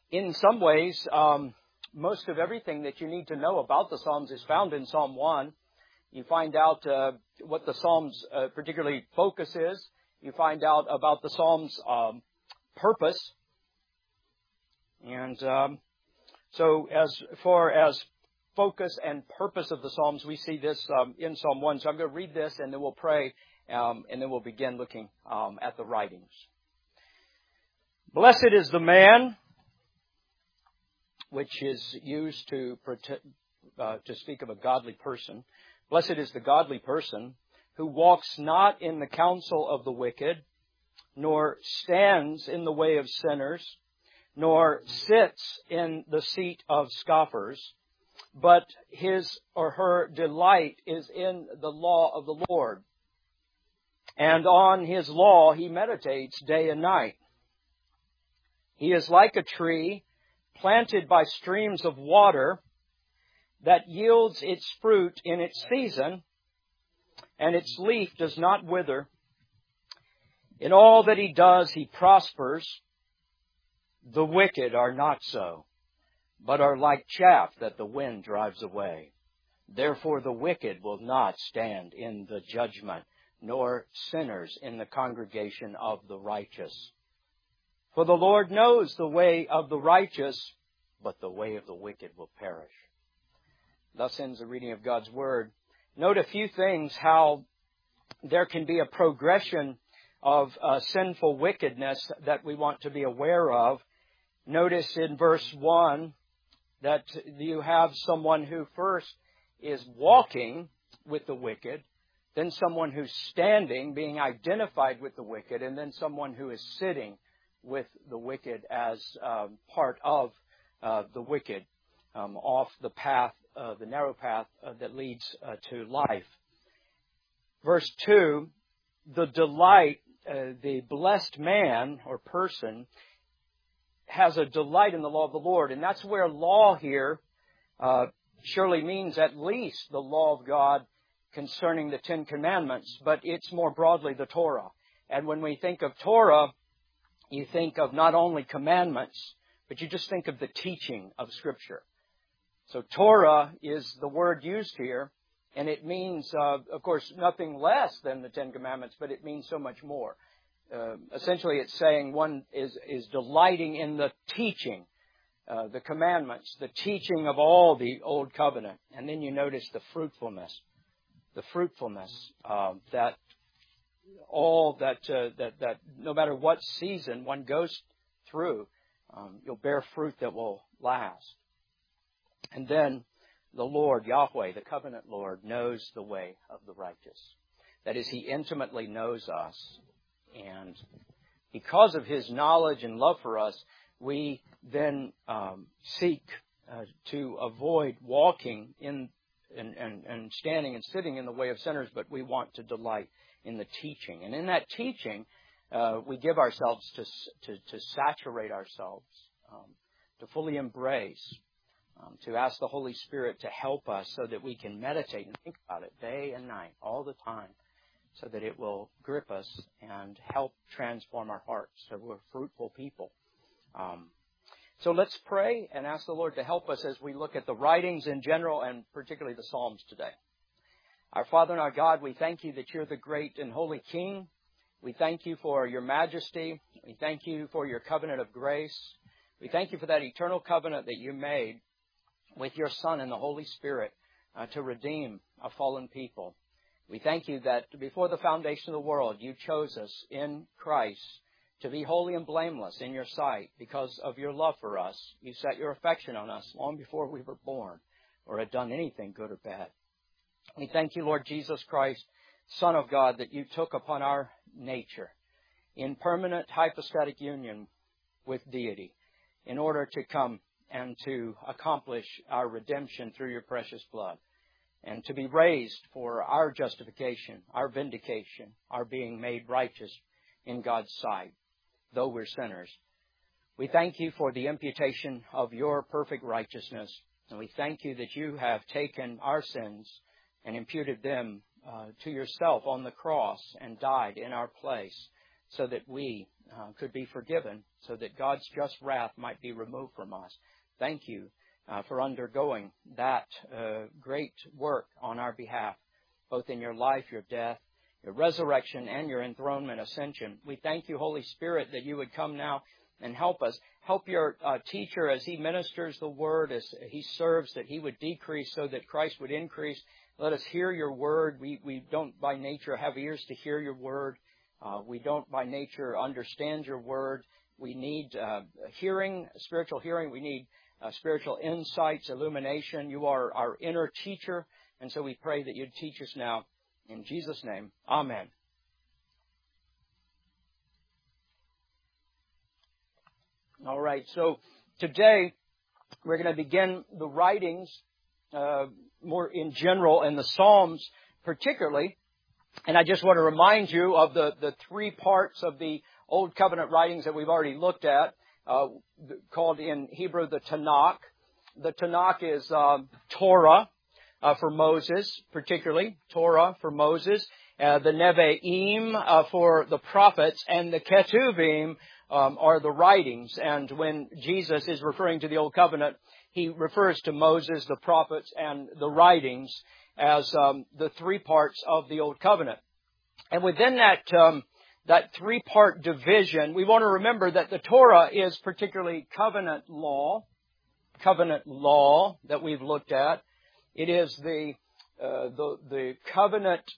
In some ways, most of everything that you need to know about the Psalms is found in Psalm 1. You find out what the Psalms particularly focus is. You find out about the Psalms' purpose. And so as far as focus and purpose of the Psalms, we see this in Psalm 1. So I'm going to read this and then we'll pray and then we'll begin looking at the writings. Blessed is the man, which is used to speak of a godly person. Blessed is the godly person who walks not in the counsel of the wicked, nor stands in the way of sinners, nor sits in the seat of scoffers, but his or her delight is in the law of the Lord. And on his law he meditates day and night. He is like a tree planted by streams of water that yields its fruit in its season, and its leaf does not wither. In all that he does, he prospers. The wicked are not so, but are like chaff that the wind drives away. Therefore the wicked will not stand in the judgment, nor sinners in the congregation of the righteous. For the Lord knows the way of the righteous, but the way of the wicked will perish. Thus ends the reading of God's Word. Note a few things how there can be a progression of sinful wickedness that we want to be aware of. Notice in verse 1 that you have someone who first is walking with the wicked, then someone who's standing, being identified with the wicked, and then someone who is sitting with the wicked as part of the wicked off the path, the narrow path that leads to life. Verse 2, the delight, the blessed man or person has a delight in the law of the Lord. And that's where law here surely means at least the law of God concerning the Ten Commandments, but it's more broadly the Torah. And when we think of Torah, you think of not only commandments, but you just think of the teaching of Scripture. So Torah is the word used here, and it means, of course, nothing less than the Ten Commandments, but it means so much more. Essentially, it's saying one is delighting in the teaching, the commandments, the teaching of all the Old Covenant. And then you notice the fruitfulness that all that no matter what season one goes through, you'll bear fruit that will last. And then the Lord, Yahweh, the covenant Lord, knows the way of the righteous. That is, He intimately knows us. And because of His knowledge and love for us, we then seek to avoid walking in and standing and sitting in the way of sinners, but we want to delight in the teaching. And in that teaching, we give ourselves to saturate ourselves, to fully embrace, to ask the Holy Spirit to help us so that we can meditate and think about it day and night, all the time, so that it will grip us and help transform our hearts so we're fruitful people. So let's pray and ask the Lord to help us as we look at the writings in general and particularly the Psalms today. Our Father and our God, we thank You that You're the great and holy King. We thank You for Your majesty. We thank You for Your covenant of grace. We thank You for that eternal covenant that You made with Your Son and the Holy Spirit to redeem a fallen people. We thank You that before the foundation of the world, You chose us in Christ to be holy and blameless in Your sight because of Your love for us. You set Your affection on us long before we were born or had done anything good or bad. We thank You, Lord Jesus Christ, Son of God, that You took upon our nature in permanent hypostatic union with deity in order to come and to accomplish our redemption through Your precious blood and to be raised for our justification, our vindication, our being made righteous in God's sight, though we're sinners. We thank You for the imputation of Your perfect righteousness, and we thank You that You have taken our sins and imputed them to Yourself on the cross and died in our place so that we could be forgiven, so that God's just wrath might be removed from us. Thank you for undergoing that great work on our behalf, both in your life, your death, your resurrection, and your enthronement, ascension. We thank you, Holy Spirit, that you would come now and help us. Help your teacher as he ministers the word, as he serves, that he would decrease so that Christ would increase. Let us hear your word. We don't by nature have ears to hear your word. We don't by nature understand your word. We need hearing, spiritual hearing. We need spiritual insights, illumination. You are our inner teacher, and so we pray that you'd teach us now. In Jesus' name, amen. All right, so today we're going to begin the writings more in general, and the Psalms particularly. And I just want to remind you of the three parts of the Old Covenant writings that we've already looked at, called in Hebrew the Tanakh. The Tanakh is Torah for Moses, particularly Torah for Moses, the Nevi'im for the prophets, and the Ketuvim are the writings. And when Jesus is referring to the Old Covenant, he refers to Moses, the prophets, and the writings as the three parts of the Old Covenant. And within that three-part division, we want to remember that the Torah is particularly covenant law that we've looked at. It is the covenant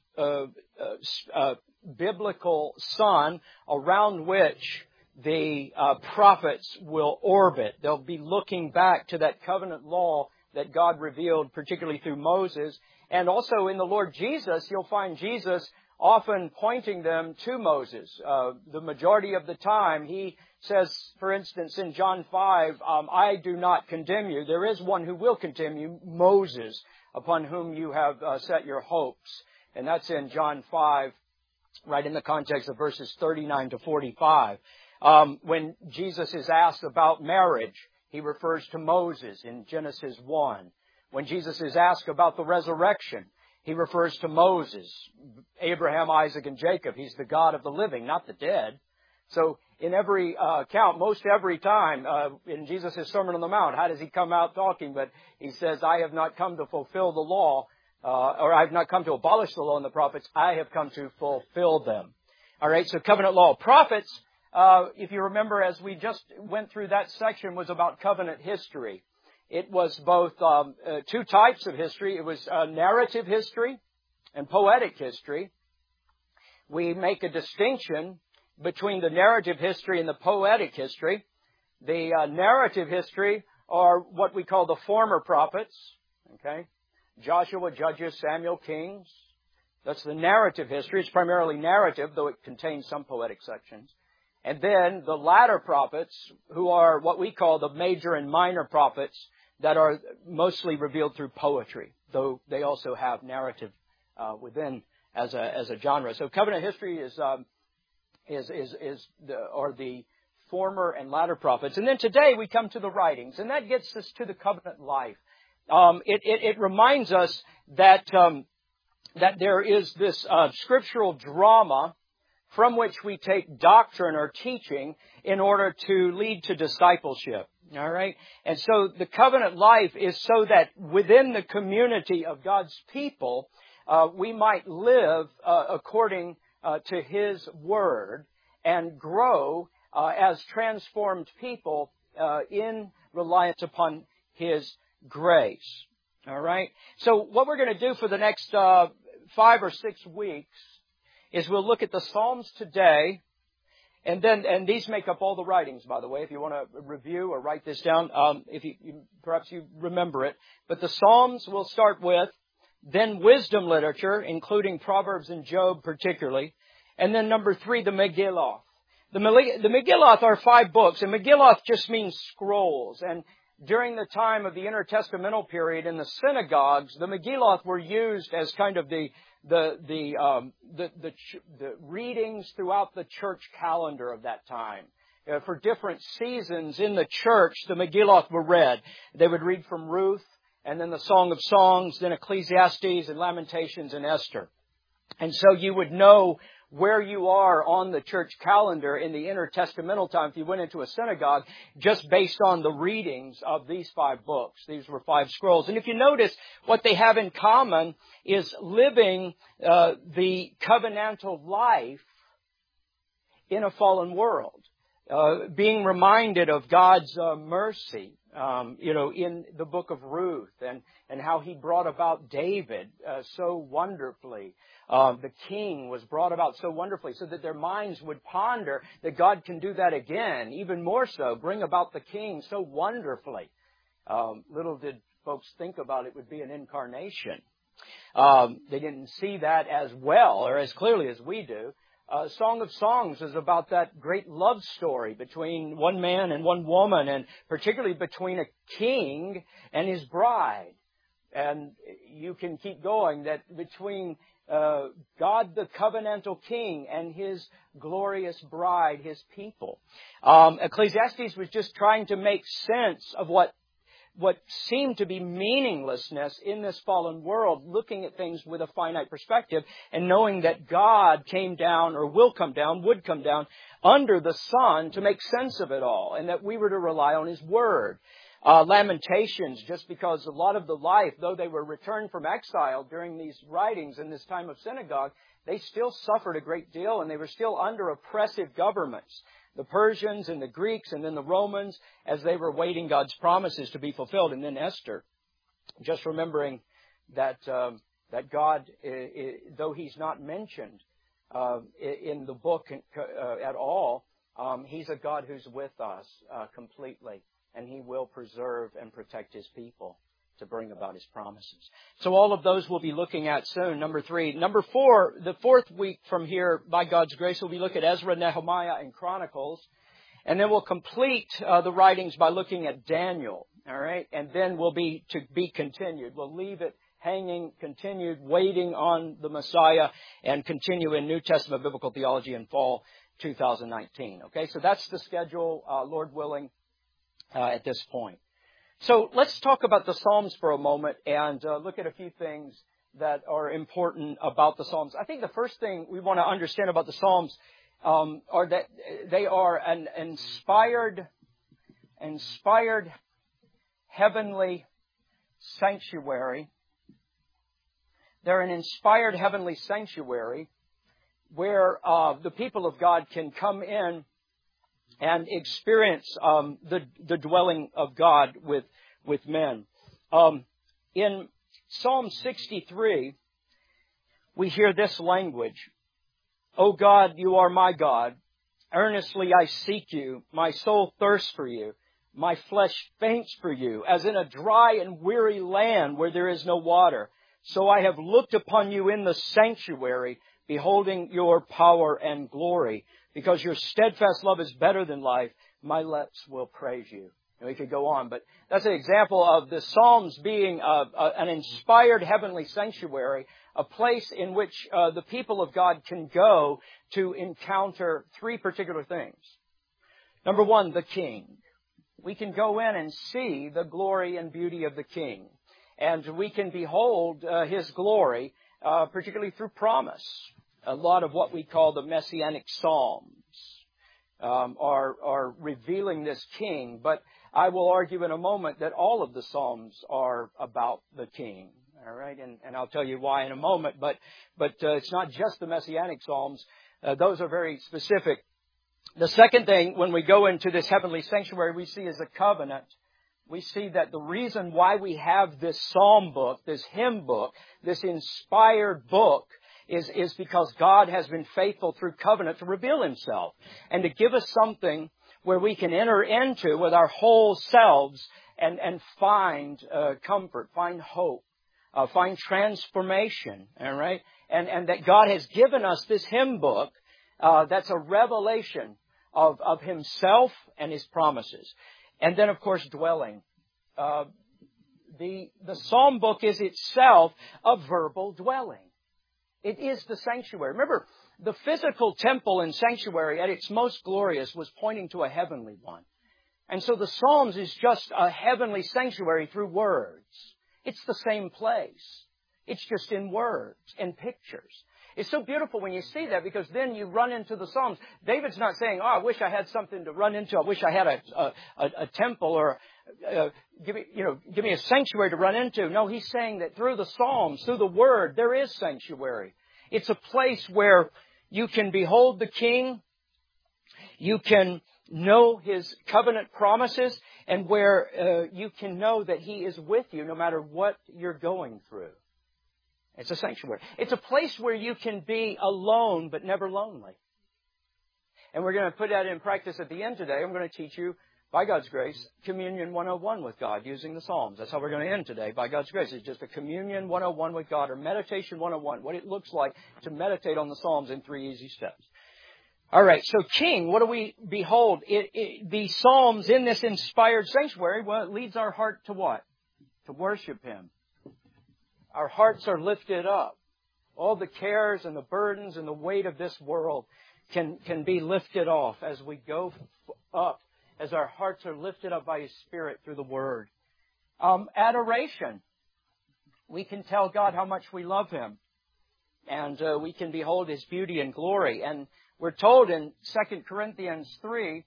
biblical sun around which the prophets will orbit. They'll be looking back to that covenant law that God revealed, particularly through Moses. And also in the Lord Jesus, you'll find Jesus often pointing them to Moses. The majority of the time, he says, for instance, in John 5, I do not condemn you. There is one who will condemn you, Moses, upon whom you have set your hopes. And that's in John 5, right in the context of verses 39 to 45. When Jesus is asked about marriage, he refers to Moses in Genesis 1. When Jesus is asked about the resurrection, he refers to Moses, Abraham, Isaac, and Jacob. He's the God of the living, not the dead. So in every account, most every time in Jesus' Sermon on the Mount, how does he come out talking? But he says, I have not come to fulfill the law, or I have not come to abolish the law and the prophets. I have come to fulfill them. All right, so covenant law. Prophets, if you remember, as we just went through that section, was about covenant history. It was both two types of history. It was narrative history and poetic history. We make a distinction between the narrative history and the poetic history. The narrative history are what we call the former prophets. Okay, Joshua, Judges, Samuel, Kings. That's the narrative history. It's primarily narrative, though it contains some poetic sections. And then the latter prophets, who are what we call the major and minor prophets, that are mostly revealed through poetry, though they also have narrative within as a genre. So covenant history is the former and latter prophets. And then today we come to the writings, and that gets us to the covenant life. It reminds us that there is this scriptural drama from which we take doctrine or teaching in order to lead to discipleship. All right? And so the covenant life is so that within the community of God's people, we might live according to His Word and grow as transformed people in reliance upon His grace. All right? So what we're going to do for the next 5 or 6 weeks is we'll look at the Psalms today. And these make up all the writings, by the way, if you want to review or write this down, perhaps you remember it. But the Psalms we'll start with, then wisdom literature, including Proverbs and Job particularly, and then number 3, the Megillah. The Megillah are 5 books, and Megillah just means scrolls. And during the time of the intertestamental period in the synagogues, the Megillah were used as kind of the readings throughout the church calendar of that time. For different seasons in the church, the Megillah were read. They would read from Ruth, and then the Song of Songs, then Ecclesiastes, and Lamentations, and Esther. And so you would know where you are on the church calendar in the intertestamental time if you went into a synagogue, just based on the readings of these 5 books. These were 5 scrolls. And if you notice, what they have in common is living the covenantal life in a fallen world. Being reminded of God's mercy, in the book of Ruth, and how He brought about David so wonderfully. The king was brought about so wonderfully, so that their minds would ponder that God can do that again, even more so, bring about the king so wonderfully. Little did folks think about it would be an incarnation. They didn't see that as well or as clearly as we do. Song of Songs is about that great love story between one man and one woman, and particularly between a king and his bride. And you can keep going, that between God the covenantal king and His glorious bride, His people. Ecclesiastes was just trying to make sense of what seemed to be meaninglessness in this fallen world, looking at things with a finite perspective and knowing that God came down, or would come down under the sun to make sense of it all, and that we were to rely on His Word. Lamentations, just because a lot of the life, though they were returned from exile during these writings in this time of synagogue, they still suffered a great deal, and they were still under oppressive governments. The Persians and the Greeks and then the Romans, as they were waiting God's promises to be fulfilled. And then Esther, just remembering that God, though He's not mentioned in the book at all, He's a God who's with us completely. And He will preserve and protect His people to bring about His promises. So all of those we'll be looking at soon. Number 3. Number 4, the 4th week from here, by God's grace, we'll be looking at Ezra, Nehemiah, and Chronicles. And then we'll complete the writings by looking at Daniel. All right? And then we'll be to be continued. We'll leave it hanging, continued, waiting on the Messiah, and continue in New Testament biblical theology in fall 2019. Okay? So that's the schedule, Lord willing, at this point. So let's talk about the Psalms for a moment and look at a few things that are important about the Psalms. I think the first thing we want to understand about the Psalms are that they are an inspired heavenly sanctuary. They're an inspired heavenly sanctuary where the people of God can come in and experience the dwelling of God with men. In Psalm 63, we hear this language: "O God, you are my God. Earnestly I seek you. My soul thirsts for you. My flesh faints for you, as in a dry and weary land where there is no water. So I have looked upon you in the sanctuary, beholding your power and glory. Because your steadfast love is better than life, my lips will praise you." And we could go on, but that's an example of the Psalms being an inspired heavenly sanctuary, a place in which the people of God can go to encounter 3 particular things. Number 1, the King. We can go in and see the glory and beauty of the King. And we can behold His glory, particularly through promise. A lot of what we call the Messianic Psalms are revealing this King. But I will argue in a moment that all of the Psalms are about the King. All right, and I'll tell you why in a moment. But it's not just the Messianic Psalms. Those are very specific. The second thing, when we go into this heavenly sanctuary, we see is a covenant. We see that the reason why we have this psalm book, this hymn book, this inspired book, is because God has been faithful through covenant to reveal Himself and to give us something where we can enter into with our whole selves and find comfort, find hope, find transformation. All right, and that God has given us this hymn book that's a revelation of Himself and His promises. And then, of course, dwelling. The psalm book is itself a verbal dwelling. It is the sanctuary. Remember, the physical temple and sanctuary at its most glorious was pointing to a heavenly one. And so the Psalms is just a heavenly sanctuary through words. It's the same place. It's just in words and pictures. It's so beautiful when you see that, because then you run into the Psalms. David's not saying, I wish I had something to run into. I wish I had a temple, or give me a sanctuary to run into. No, he's saying that through the Psalms, through the Word, there is sanctuary. It's a place where you can behold the King. You can know His covenant promises, and where you can know that He is with you no matter what you're going through. It's a sanctuary. It's a place where you can be alone but never lonely. And we're going to put that in practice at the end today. I'm going to teach you, by God's grace, Communion 101 with God using the Psalms. That's how we're going to end today, by God's grace. It's just a Communion 101 with God, or Meditation 101, what it looks like to meditate on the Psalms in 3 easy steps. All right, so King, what do we behold? The Psalms in this inspired sanctuary, well, it leads our heart to what? To worship Him. Our hearts are lifted up. All the cares and the burdens and the weight of this world can be lifted off as we go up, as our hearts are lifted up by His Spirit through the Word. Adoration. We can tell God how much we love Him. And we can behold His beauty and glory. And we're told in 2 Corinthians 3,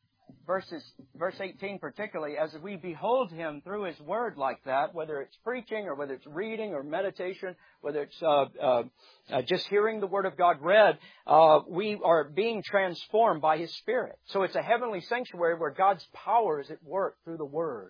verse 18 particularly, as we behold Him through His Word like that, whether it's preaching or whether it's reading or meditation, whether it's just hearing the Word of God read, we are being transformed by His Spirit. So it's a heavenly sanctuary where God's power is at work through the Word.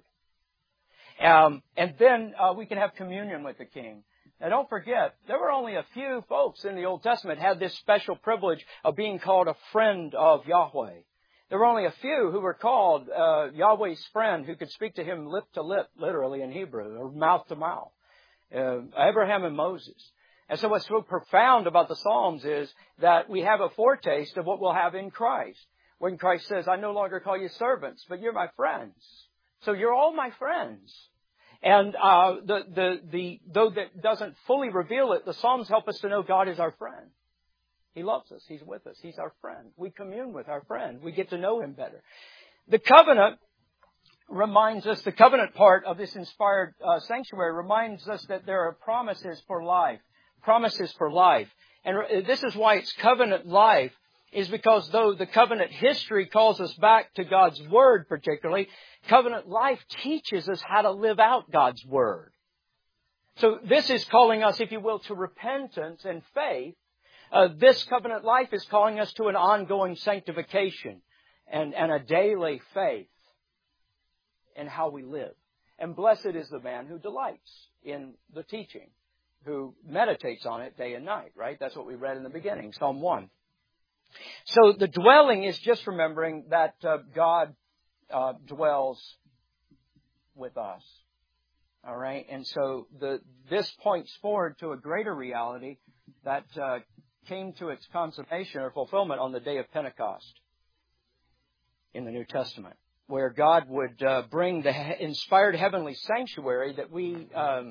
And then we can have communion with the King. Now don't forget, there were only a few folks in the Old Testament had this special privilege of being called a friend of Yahweh. There were only a few who were called Yahweh's friend, who could speak to Him lip to lip, literally in Hebrew, or mouth to mouth. Abraham and Moses. And so what's so profound about the Psalms is that we have a foretaste of what we'll have in Christ. When Christ says, I no longer call you servants, but you're my friends. So you're all my friends. And though that doesn't fully reveal it, the Psalms help us to know God is our friend. He loves us. He's with us. He's our friend. We commune with our friend. We get to know Him better. The covenant reminds us, the covenant part of this inspired sanctuary reminds us that there are promises for life. Promises for life. And this is why it's covenant life, is because though the covenant history calls us back to God's Word particularly, covenant life teaches us how to live out God's Word. So this is calling us, if you will, to repentance and faith. This covenant life is calling us to an ongoing sanctification and a daily faith in how we live. And blessed is the man who delights in the teaching, who meditates on it day and night, right? That's what we read in the beginning, Psalm 1. So the dwelling is just remembering that God dwells with us. All right? And so this points forward to a greater reality that came to its consummation or fulfillment on the day of Pentecost in the New Testament, where God would bring the inspired heavenly sanctuary that we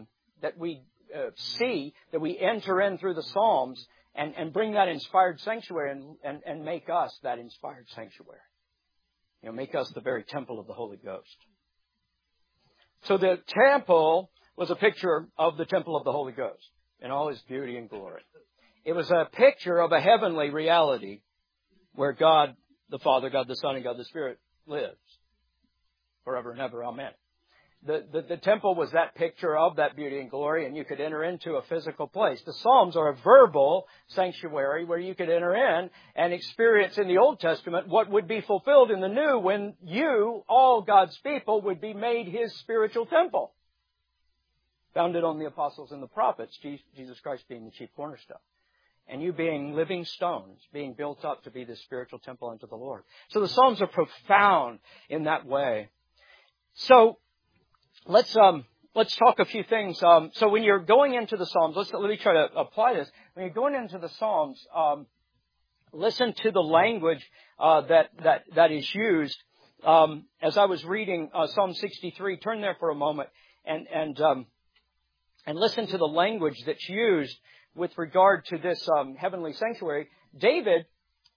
see, that we enter in through the Psalms, and bring that inspired sanctuary and make us that inspired sanctuary. You know, make us the very temple of the Holy Ghost. So the temple was a picture of the temple of the Holy Ghost in all His beauty and glory. It was a picture of a heavenly reality where God the Father, God the Son, and God the Spirit lives forever and ever. Amen. The temple was that picture of that beauty and glory, and you could enter into a physical place. The Psalms are a verbal sanctuary where you could enter in and experience in the Old Testament what would be fulfilled in the New when you, all God's people, would be made His spiritual temple. Founded on the apostles and the prophets, Jesus Christ being the chief cornerstone. And you being living stones, being built up to be the spiritual temple unto the Lord. So the Psalms are profound in that way. So let's talk a few things. So when you're going into the Psalms, let me try to apply this. When you're going into the Psalms, listen to the language that is used. As I was reading Psalm 63, turn there for a moment and listen to the language that's used with regard to this heavenly sanctuary. David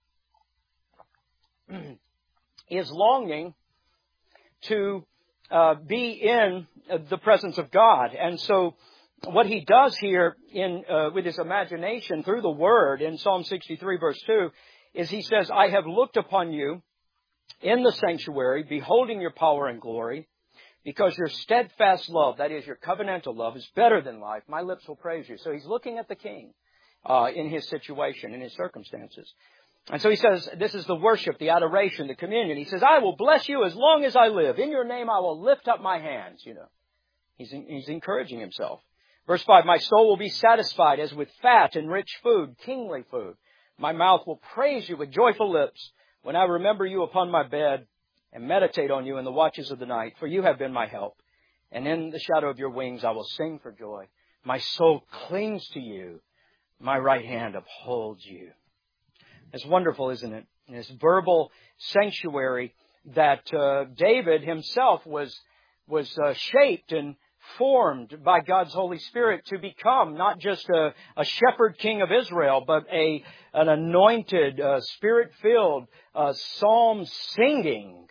is longing to be in the presence of God. And so what he does here with his imagination through the Word in Psalm 63 verse 2 is he says, I have looked upon you in the sanctuary, beholding your power and glory, because your steadfast love, that is your covenantal love, is better than life. My lips will praise you. So he's looking at the king in his situation, in his circumstances. And so he says, this is the worship, the adoration, the communion. He says, I will bless you as long as I live. In your name I will lift up my hands, you know. He's encouraging himself. Verse 5, my soul will be satisfied as with fat and rich food, kingly food. My mouth will praise you with joyful lips when I remember you upon my bed and meditate on you in the watches of the night, for you have been my help. And in the shadow of your wings I will sing for joy. My soul clings to you. My right hand upholds you. It's wonderful, isn't it? In this verbal sanctuary that David himself was shaped and formed by God's Holy Spirit to become not just a shepherd king of Israel, but an anointed, Spirit-filled, psalm-singing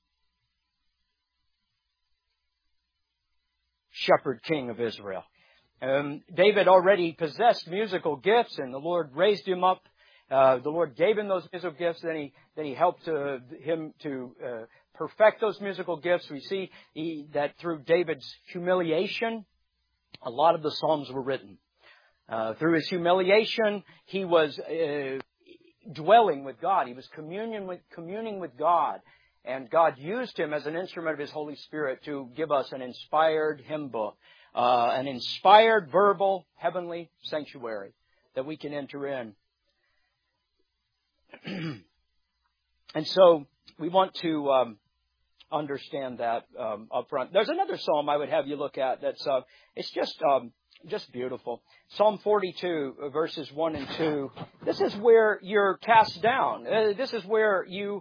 shepherd king of Israel. David already possessed musical gifts, and the Lord raised him up. The Lord gave him those musical gifts. Then he helped him to perfect those musical gifts. We see that through David's humiliation, a lot of the Psalms were written. Through his humiliation, he was dwelling with God. He was communing with God. And God used him as an instrument of His Holy Spirit to give us an inspired hymn book, an inspired verbal heavenly sanctuary that we can enter in. And so we want to understand that up front. There's another psalm I would have you look at that's it's just beautiful. Psalm 42 verses 1 and 2. This is where you're cast down. This is where you're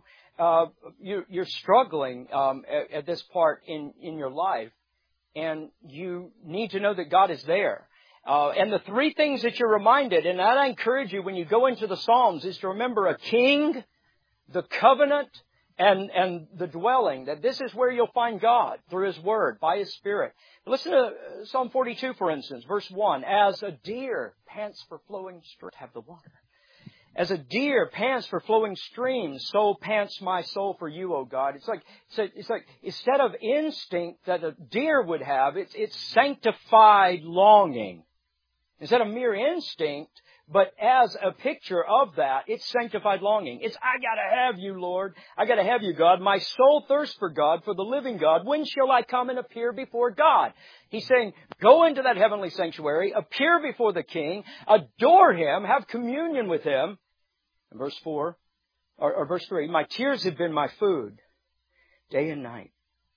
struggling at this part in your life, and you need to know that God is there. And the three things that you're reminded, and I encourage you when you go into the Psalms, is to remember a king, the covenant, and the dwelling. That this is where you'll find God through His Word, by His Spirit. Listen to Psalm 42, for instance, verse 1. As a deer pants for flowing streams, have the water. As a deer pants for flowing streams, so pants my soul for you, O God. It's like instead of instinct that a deer would have, it's sanctified longing. Instead of mere instinct, but as a picture of that, it's sanctified longing. It's, I gotta have you, Lord. I gotta have you, God. My soul thirsts for God, for the living God. When shall I come and appear before God? He's saying, go into that heavenly sanctuary, appear before the King, adore Him, have communion with Him. And verse 4, or verse 3, my tears have been my food, day and night.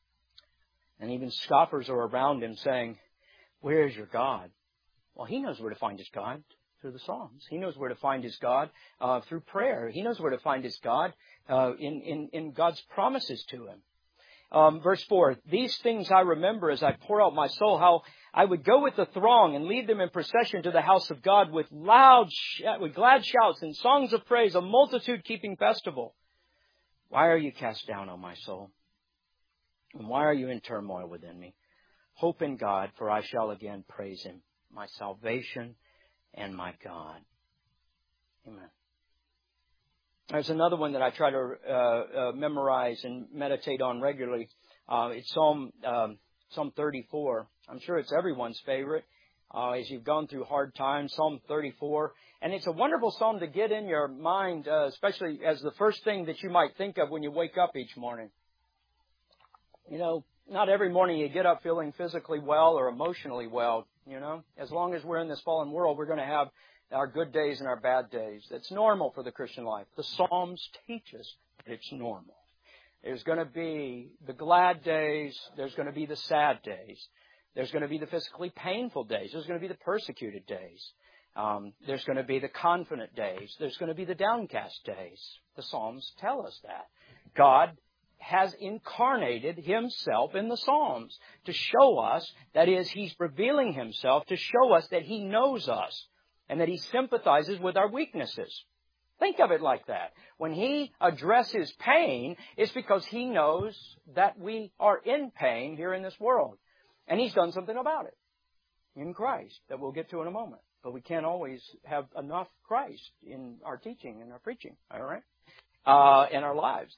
And even scoffers are around Him saying, where is your God? Well, He knows where to find His God through the Psalms. He knows where to find His God through prayer. He knows where to find His God in God's promises to Him. Verse 4, these things I remember as I pour out my soul, how I would go with the throng and lead them in procession to the house of God with glad shouts and songs of praise, a multitude keeping festival. Why are you cast down, O my soul? And why are you in turmoil within me? Hope in God, for I shall again praise Him, my salvation and my God. Amen. There's another one that I try to memorize and meditate on regularly. It's Psalm 34. I'm sure it's everyone's favorite as you've gone through hard times. Psalm 34. And it's a wonderful psalm to get in your mind, especially as the first thing that you might think of when you wake up each morning. You know, not every morning you get up feeling physically well or emotionally well. You know, as long as we're in this fallen world, we're going to have our good days and our bad days. That's normal for the Christian life. The Psalms teach us that it's normal. There's going to be the glad days. There's going to be the sad days. There's going to be the physically painful days. There's going to be the persecuted days. There's going to be the confident days. There's going to be the downcast days. The Psalms tell us that. God has incarnated Himself in the Psalms to show us, that is, He's revealing Himself to show us that He knows us and that He sympathizes with our weaknesses. Think of it like that. When He addresses pain, it's because He knows that we are in pain here in this world. And He's done something about it. in Christ that we'll get to in a moment. But we can't always have enough Christ in our teaching and our preaching, all right, in our lives.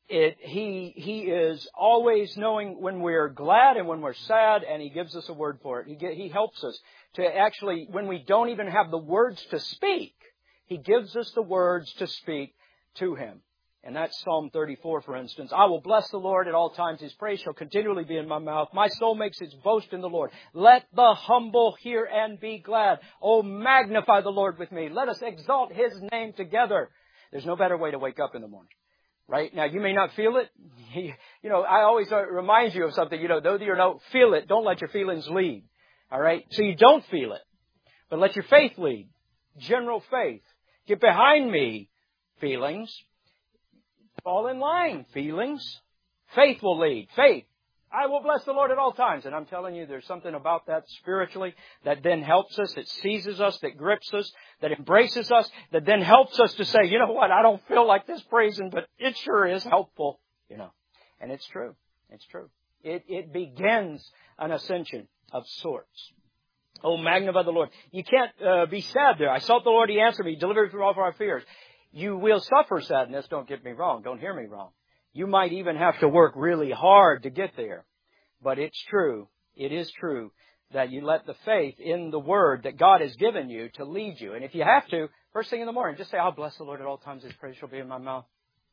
He is always knowing when we're glad and when we're sad, and He gives us a word for it. He helps us to actually, when we don't even have the words to speak, He gives us the words to speak to Him. And that's Psalm 34, for instance. I will bless the Lord at all times. His praise shall continually be in my mouth. My soul makes its boast in the Lord. Let the humble hear and be glad. Oh, magnify the Lord with me. Let us exalt His name together. There's no better way to wake up in the morning. Right? Now, you may not feel it. I always remind you of something. Though you don't feel it, don't let your feelings lead. All right? So you don't feel it. But let your faith lead. General faith. Get behind me, feelings. Fall in line, feelings. Faith will lead. Faith. I will bless the Lord at all times. And I'm telling you, there's something about that spiritually that then helps us, that seizes us, that grips us, that embraces us, that then helps us to say, you know what, I don't feel like this praising, but it sure is helpful, And it's true. It's true. It begins an ascension of sorts. Oh, magnify the Lord. You can't be sad there. I sought the Lord, He answered me, delivered me from all of our fears. You will suffer sadness, don't get me wrong, don't hear me wrong. You might even have to work really hard to get there. But it's true, it is true, that you let the faith in the Word that God has given you to lead you. And if you have to, first thing in the morning, just say, I'll bless the Lord at all times. His praise shall be in my mouth.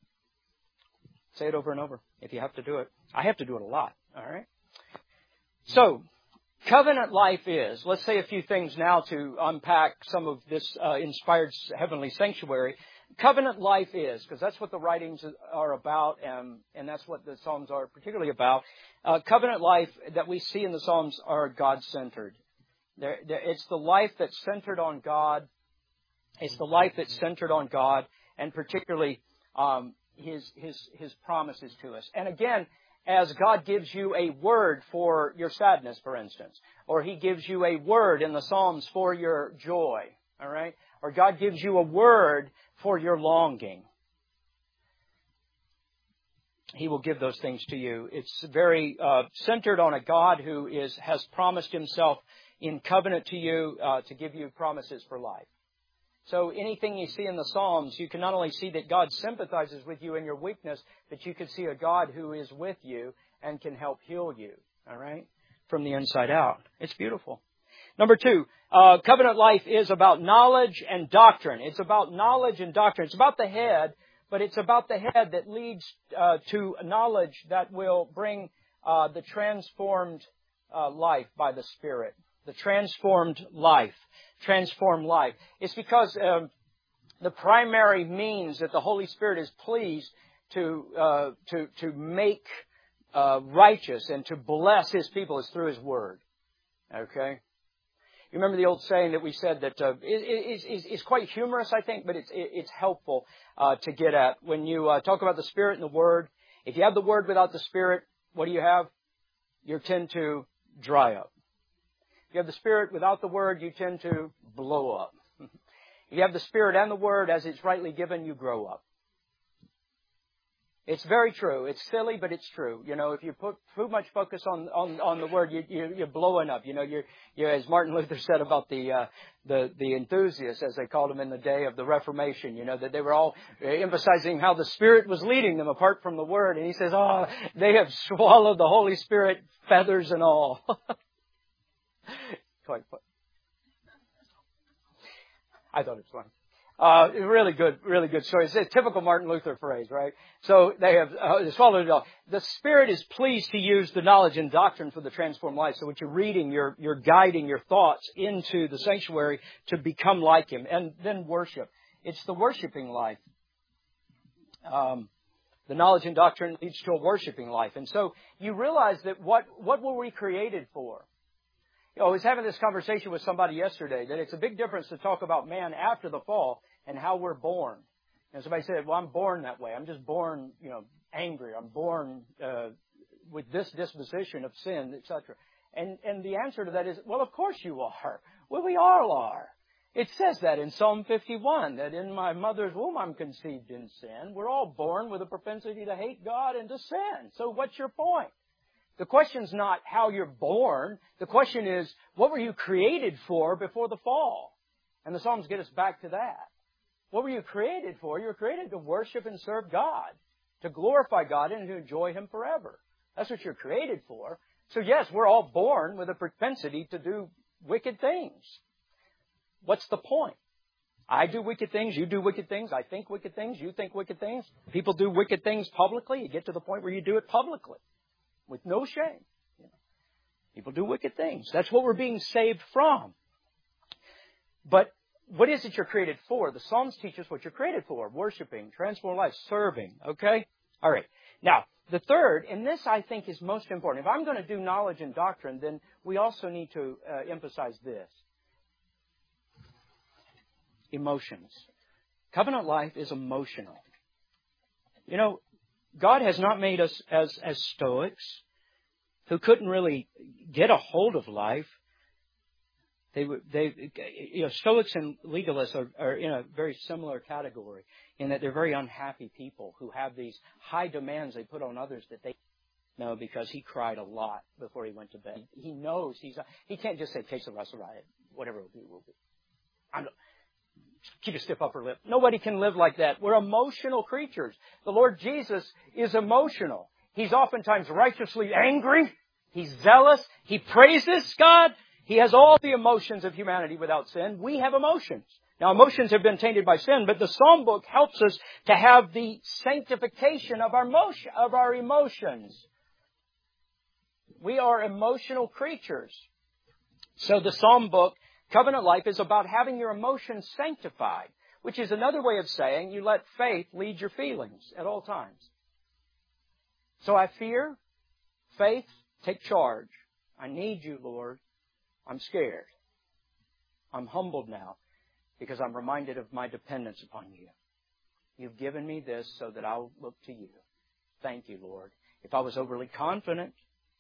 Say it over and over if you have to do it. I have to do it a lot, all right? So, covenant life is, let's say a few things now to unpack some of this inspired heavenly sanctuary. Covenant life is, because that's what the writings are about, and that's what the Psalms are particularly about. Covenant life that we see in the Psalms are God-centered. It's the life that's centered on God. It's the life that's centered on God, and particularly His promises to us. And again, as God gives you a word for your sadness, for instance, or He gives you a word in the Psalms for your joy, all right? Or God gives you a word for your longing. He will give those things to you. It's very centered on a God who has promised Himself in covenant to you to give you promises for life. So anything you see in the Psalms, you can not only see that God sympathizes with you in your weakness, but you can see a God who is with you and can help heal you, all right, from the inside out. It's beautiful. Number 2, covenant life is about knowledge and doctrine. It's about knowledge and doctrine. It's about the head, but it's about the head that leads to knowledge that will bring the transformed life by the Spirit. The transformed life. Transformed life. It's because the primary means that the Holy Spirit is pleased to make righteous and to bless His people is through His Word. Okay? You remember the old saying that we said that is quite humorous, I think, but it's helpful to get at. When you talk about the Spirit and the Word, if you have the Word without the Spirit, what do you have? You tend to dry up. If you have the Spirit without the Word, you tend to blow up. If you have the Spirit and the Word as it's rightly given, you grow up. It's very true. It's silly, but it's true. If you put too much focus on the Word, you're blowing up. You're, as Martin Luther said about the enthusiasts, as they called them in the day of the Reformation, that they were all emphasizing how the Spirit was leading them apart from the Word. And he says, they have swallowed the Holy Spirit, feathers and all. Quite fun. I thought it was funny. Really good story. It's a typical Martin Luther phrase, right? So they have swallowed it all. The Spirit is pleased to use the knowledge and doctrine for the transformed life. So what you're reading, you're guiding your thoughts into the sanctuary to become like Him, and then worship. It's the worshiping life. The knowledge and doctrine leads to a worshiping life, and so you realize that what were we created for? I was having this conversation with somebody yesterday that it's a big difference to talk about man after the fall and how we're born. And somebody said, well, I'm born that way. I'm just born, angry. I'm born with this disposition of sin, etc. And the answer to that is, well, of course you are. Well, we all are. It says that in Psalm 51, that in my mother's womb I'm conceived in sin. We're all born with a propensity to hate God and to sin. So what's your point? The question's not how you're born. The question is, what were you created for before the fall? And the Psalms get us back to that. What were you created for? You were created to worship and serve God, to glorify God and to enjoy Him forever. That's what you're created for. So yes, we're all born with a propensity to do wicked things. What's the point? I do wicked things, you do wicked things, I think wicked things, you think wicked things. People do wicked things publicly. You get to the point where you do it publicly with no shame. People do wicked things. That's what we're being saved from. But what is it you're created for? The Psalms teach us what you're created for. Worshiping, transforming life, serving. Okay? All right. Now, the third, and this I think is most important. If I'm going to do knowledge and doctrine, then we also need to emphasize this. Emotions. Covenant life is emotional. You know, God has not made us as stoics who couldn't really get a hold of life. Stoics and legalists are in a very similar category in that they're very unhappy people who have these high demands they put on others that they know because he cried a lot before he went to bed. He knows he can't just say, "Que sera, sera," whatever it will be. Keep a stiff upper lip. Nobody can live like that. We're emotional creatures. The Lord Jesus is emotional. He's oftentimes righteously angry. He's zealous. He praises God. He has all the emotions of humanity without sin. We have emotions. Now, emotions have been tainted by sin, but the Psalm book helps us to have the sanctification of our emotions. We are emotional creatures. So the Psalm book, Covenant life, is about having your emotions sanctified, which is another way of saying you let faith lead your feelings at all times. So I fear, faith, take charge. I need you, Lord. I'm scared. I'm humbled now because I'm reminded of my dependence upon you. You've given me this so that I'll look to you. Thank you, Lord. If I was overly confident,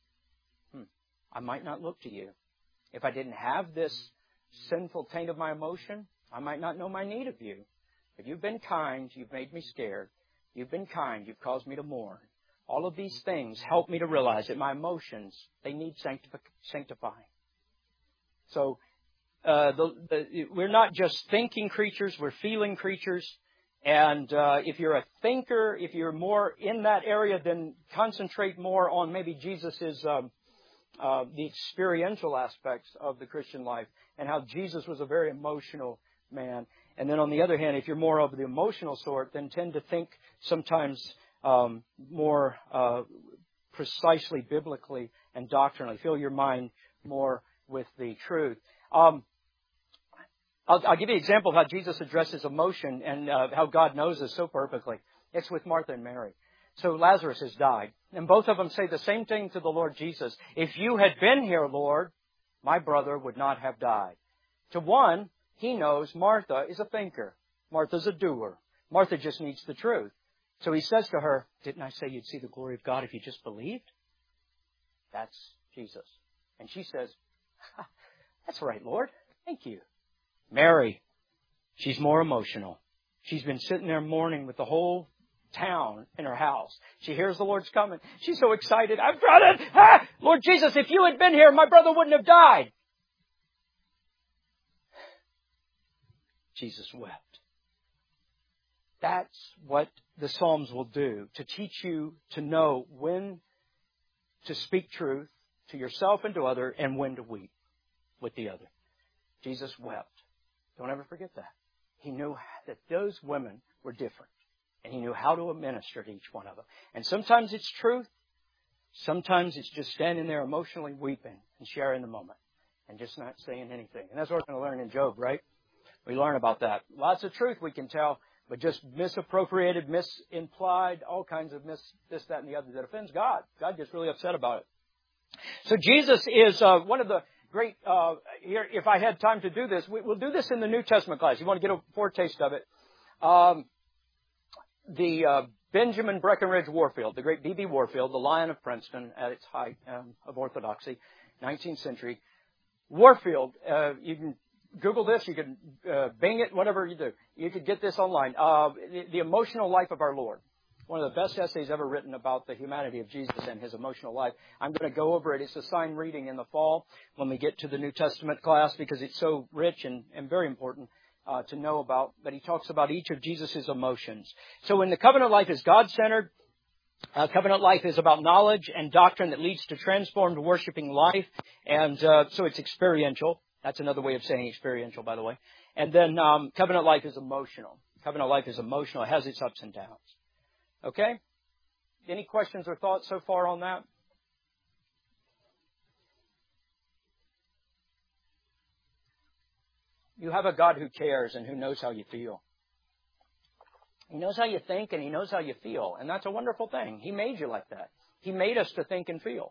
I might not look to you. If I didn't have this sinful taint of my emotion, I might not know my need of you. But you've been kind. You've made me scared. You've been kind. You've caused me to mourn. All of these things help me to realize that my emotions, they need sanctifying. So we're not just thinking creatures, we're feeling creatures. And if you're a thinker, if you're more in that area, then concentrate more on maybe Jesus's the experiential aspects of the Christian life and how Jesus was a very emotional man. And then on the other hand, if you're more of the emotional sort, then tend to think sometimes more precisely biblically and doctrinally. Fill your mind more with the truth. I'll give you an example of how Jesus addresses emotion and how God knows us so perfectly. It's with Martha and Mary. So Lazarus has died. And both of them say the same thing to the Lord Jesus. If you had been here, Lord, my brother would not have died. To one, he knows Martha is a thinker. Martha's a doer. Martha just needs the truth. So he says to her, didn't I say you'd see the glory of God if you just believed? That's Jesus. And she says, that's right, Lord. Thank you. Mary, she's more emotional. She's been sitting there mourning with the whole town in her house. She hears the Lord's coming. She's so excited. I've got it. Lord Jesus, if you had been here, my brother wouldn't have died. Jesus wept. That's what the Psalms will do, to teach you to know when to speak truth to yourself and to others and when to weep with the other. Jesus wept. Don't ever forget that. He knew that those women were different. And he knew how to minister to each one of them. And sometimes it's truth. Sometimes it's just standing there emotionally weeping and sharing the moment and just not saying anything. And that's what we're going to learn in Job, right? We learn about that. Lots of truth we can tell, but just misappropriated, misimplied, all kinds of this, that, and the other that offends God. God gets really upset about it. So Jesus is one of the great, here, if I had time to do this, we'll do this in the New Testament class. You want to get a foretaste of it. Benjamin Breckinridge Warfield, the great B.B. Warfield, the Lion of Princeton at its height of orthodoxy, 19th century. Warfield, you can Google this, you can Bing it, whatever you do. You could get this online. The emotional life of our Lord. one of the best essays ever written about the humanity of Jesus and His emotional life. I'm going to go over it. It's assigned reading in the fall when we get to the New Testament class because it's so rich and very important to know about. But he talks about each of Jesus' emotions. So when the covenant life is God-centered, covenant life is about knowledge and doctrine that leads to transformed worshiping life. And so it's experiential. That's another way of saying experiential, by the way. And then covenant life is emotional. Covenant life is emotional. It has its ups and downs. Okay? Any questions or thoughts so far on that? You have a God who cares and who knows how you feel. He knows how you think and He knows how you feel. And that's a wonderful thing. He made you like that. He made us to think and feel.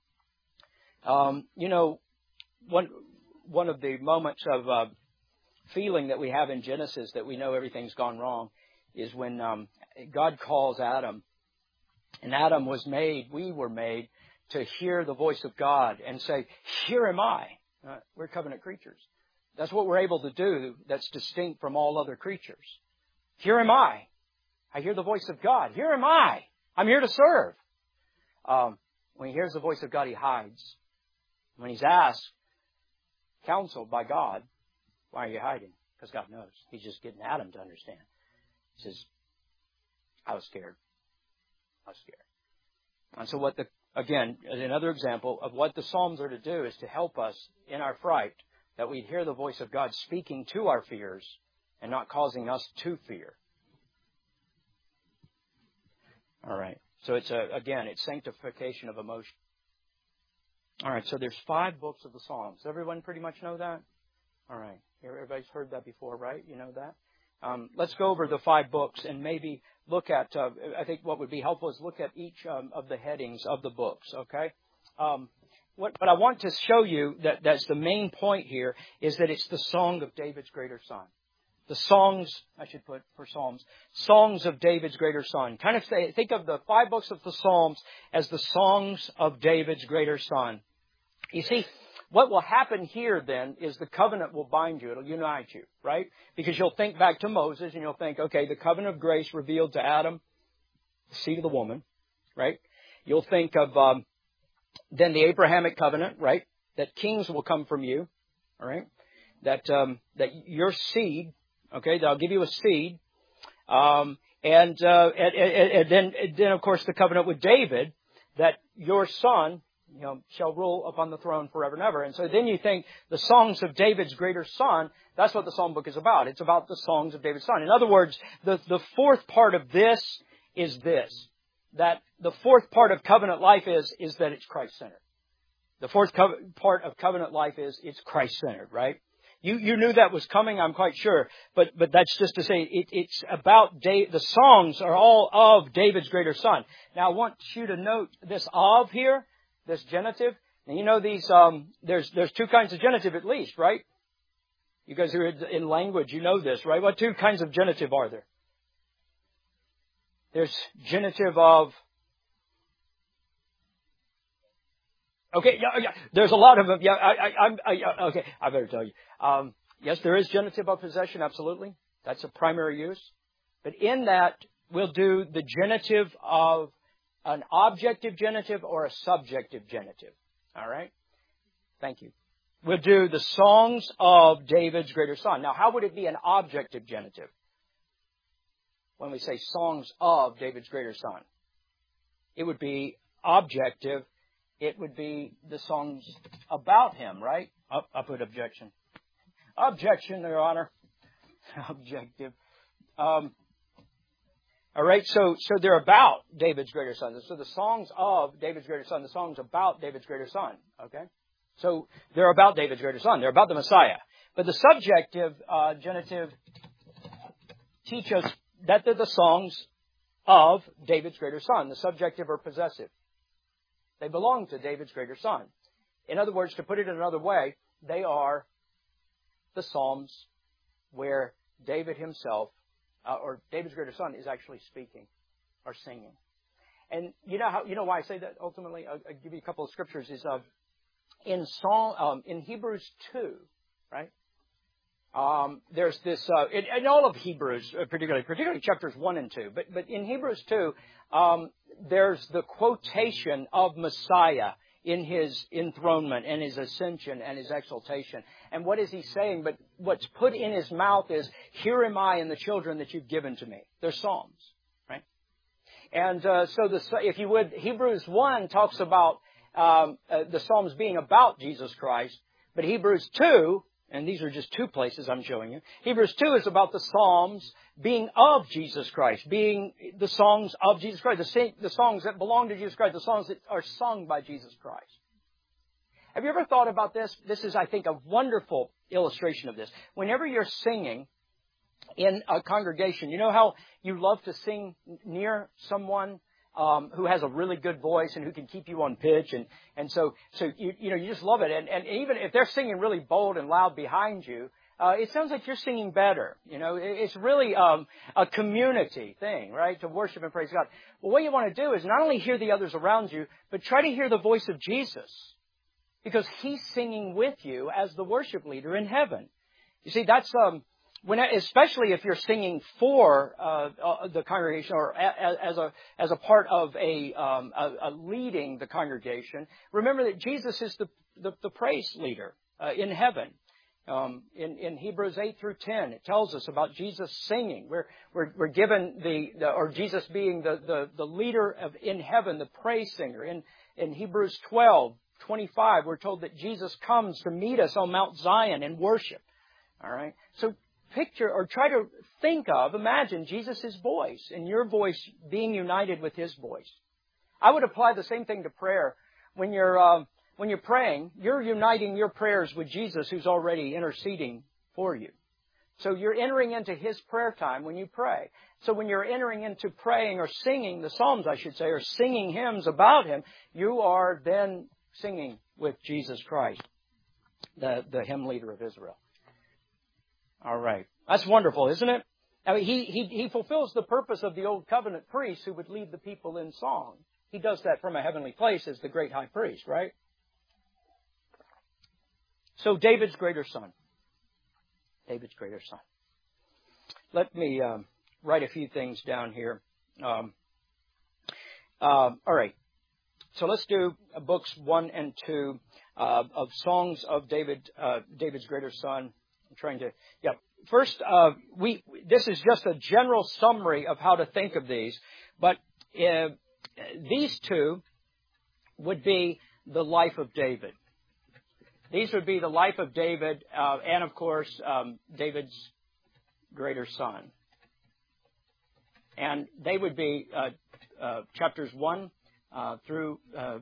One of the moments of feeling that we have in Genesis that we know everything's gone wrong is when God calls Adam. And Adam was made, we were made to hear the voice of God and say, here am I. We're covenant creatures. That's what we're able to do that's distinct from all other creatures. Here am I. I hear the voice of God. Here am I. I'm here to serve. When he hears the voice of God, he hides. When he's asked, counseled by God, why are you hiding? Because God knows. He's just getting Adam to understand. He says, I was scared. And so again, as another example of what the Psalms are to do is to help us in our fright, that we hear the voice of God speaking to our fears and not causing us to fear. All right. So it's sanctification of emotion. All right. So there's 5 books of the Psalms. Everyone pretty much know that? All right. Everybody's heard that before, right? You know that? Let's go over the 5 books and maybe look at, I think what would be helpful is look at each of the headings of the books, okay? What I want to show you that's the main point here is that it's the song of David's greater son. The songs, I should put for Psalms, songs of David's greater son. Kind of think of the 5 books of the Psalms as the songs of David's greater son. You see, what will happen here then is the covenant will bind you. It'll unite you, right? Because you'll think back to Moses and you'll think, okay, the covenant of grace revealed to Adam, the seed of the woman, right? You'll think of then the Abrahamic covenant, right? That kings will come from you, all right? That your seed, okay, that I'll give you a seed. And then of course the covenant with David that your son, shall rule upon the throne forever and ever. And so then you think the songs of David's greater son, that's what the Psalm book is about. It's about the songs of David's son. In other words, the fourth part of this is this. That the fourth part of covenant life is that it's Christ-centered. The fourth part of covenant life is it's Christ-centered, right? You knew that was coming, I'm quite sure. But that's just to say it's about the songs are all of David's greater son. Now I want you to note this of here. This genitive, and you know these. There's 2 kinds of genitive at least, right? You guys who are in language, you know this, right? What 2 kinds of genitive are there? There's genitive of. Okay, yeah. There's a lot of them. Yeah, okay. I better tell you. Yes, there is genitive of possession. Absolutely, that's a primary use. But in that, we'll do the genitive of an objective genitive or a subjective genitive. All right? Thank you. We'll do the songs of David's greater son. Now, how would it be an objective genitive? When we say songs of David's greater son, it would be objective. It would be the songs about him, right? I put objection. Objection, Your Honor. Objective. All right, so they're about David's greater son. So the songs of David's greater son, the songs about David's greater son, okay? So they're about David's greater son. They're about the Messiah. But the subjective genitive teach us that they're the songs of David's greater son. The subjective are possessive. They belong to David's greater son. In other words, to put it another way, they are the Psalms where David himself or David's greater son is actually speaking or singing. And you know why I say that ultimately? I'll give you a couple of scriptures. Is in Hebrews 2, right? There's this, in all of Hebrews, particularly chapters 1 and 2, but in Hebrews 2, there's the quotation of Messiah in His enthronement and His ascension and His exaltation. And what is He saying? But what's put in His mouth is, here am I and the children that you've given to me. They're Psalms, right? And if you would, Hebrews 1 talks about the Psalms being about Jesus Christ, but Hebrews 2, and these are just two places I'm showing you. Hebrews 2 is about the Psalms being of Jesus Christ, being the songs of Jesus Christ, the songs that belong to Jesus Christ, the songs that are sung by Jesus Christ. Have you ever thought about this? This is, I think, a wonderful illustration of this. Whenever you're singing in a congregation, you know how you love to sing near someone who has a really good voice and who can keep you on pitch, and so you just love it. And even if they're singing really bold and loud behind you, it sounds like you're singing better. You know, it's really a community thing, right? To worship and praise God. Well, what you want to do is not only hear the others around you, but try to hear the voice of Jesus, because He's singing with you as the worship leader in heaven. You see, that's especially if you're singing for the congregation or as a part of a leading the congregation. Remember that Jesus is the praise leader in heaven. In Hebrews 8 through 10, it tells us about Jesus singing. We're given Jesus being the leader in heaven, the praise singer. In Hebrews 12:25, we're told that Jesus comes to meet us on Mount Zion in worship. All right, so picture or try to imagine Jesus' voice and your voice being united with His voice. I would apply the same thing to prayer. When you're praying, you're uniting your prayers with Jesus, who's already interceding for you. So you're entering into His prayer time when you pray. So when you're entering into praying or singing the Psalms, I should say, or singing hymns about Him, you are then singing with Jesus Christ, the hymn leader of Israel. All right. That's wonderful, isn't it? I mean, he fulfills the purpose of the Old Covenant priest who would lead the people in song. He does that from a heavenly place as the great high priest, right? So David's greater son. David's greater son. Let me write a few things down here. All right. So let's do books 1 and 2 of songs of David's greater son. I'm trying to, First, this is just a general summary of how to think of these, but these two would be the life of David. These would be the life of David, and of course, David's greater son. And they would be chapters 1 through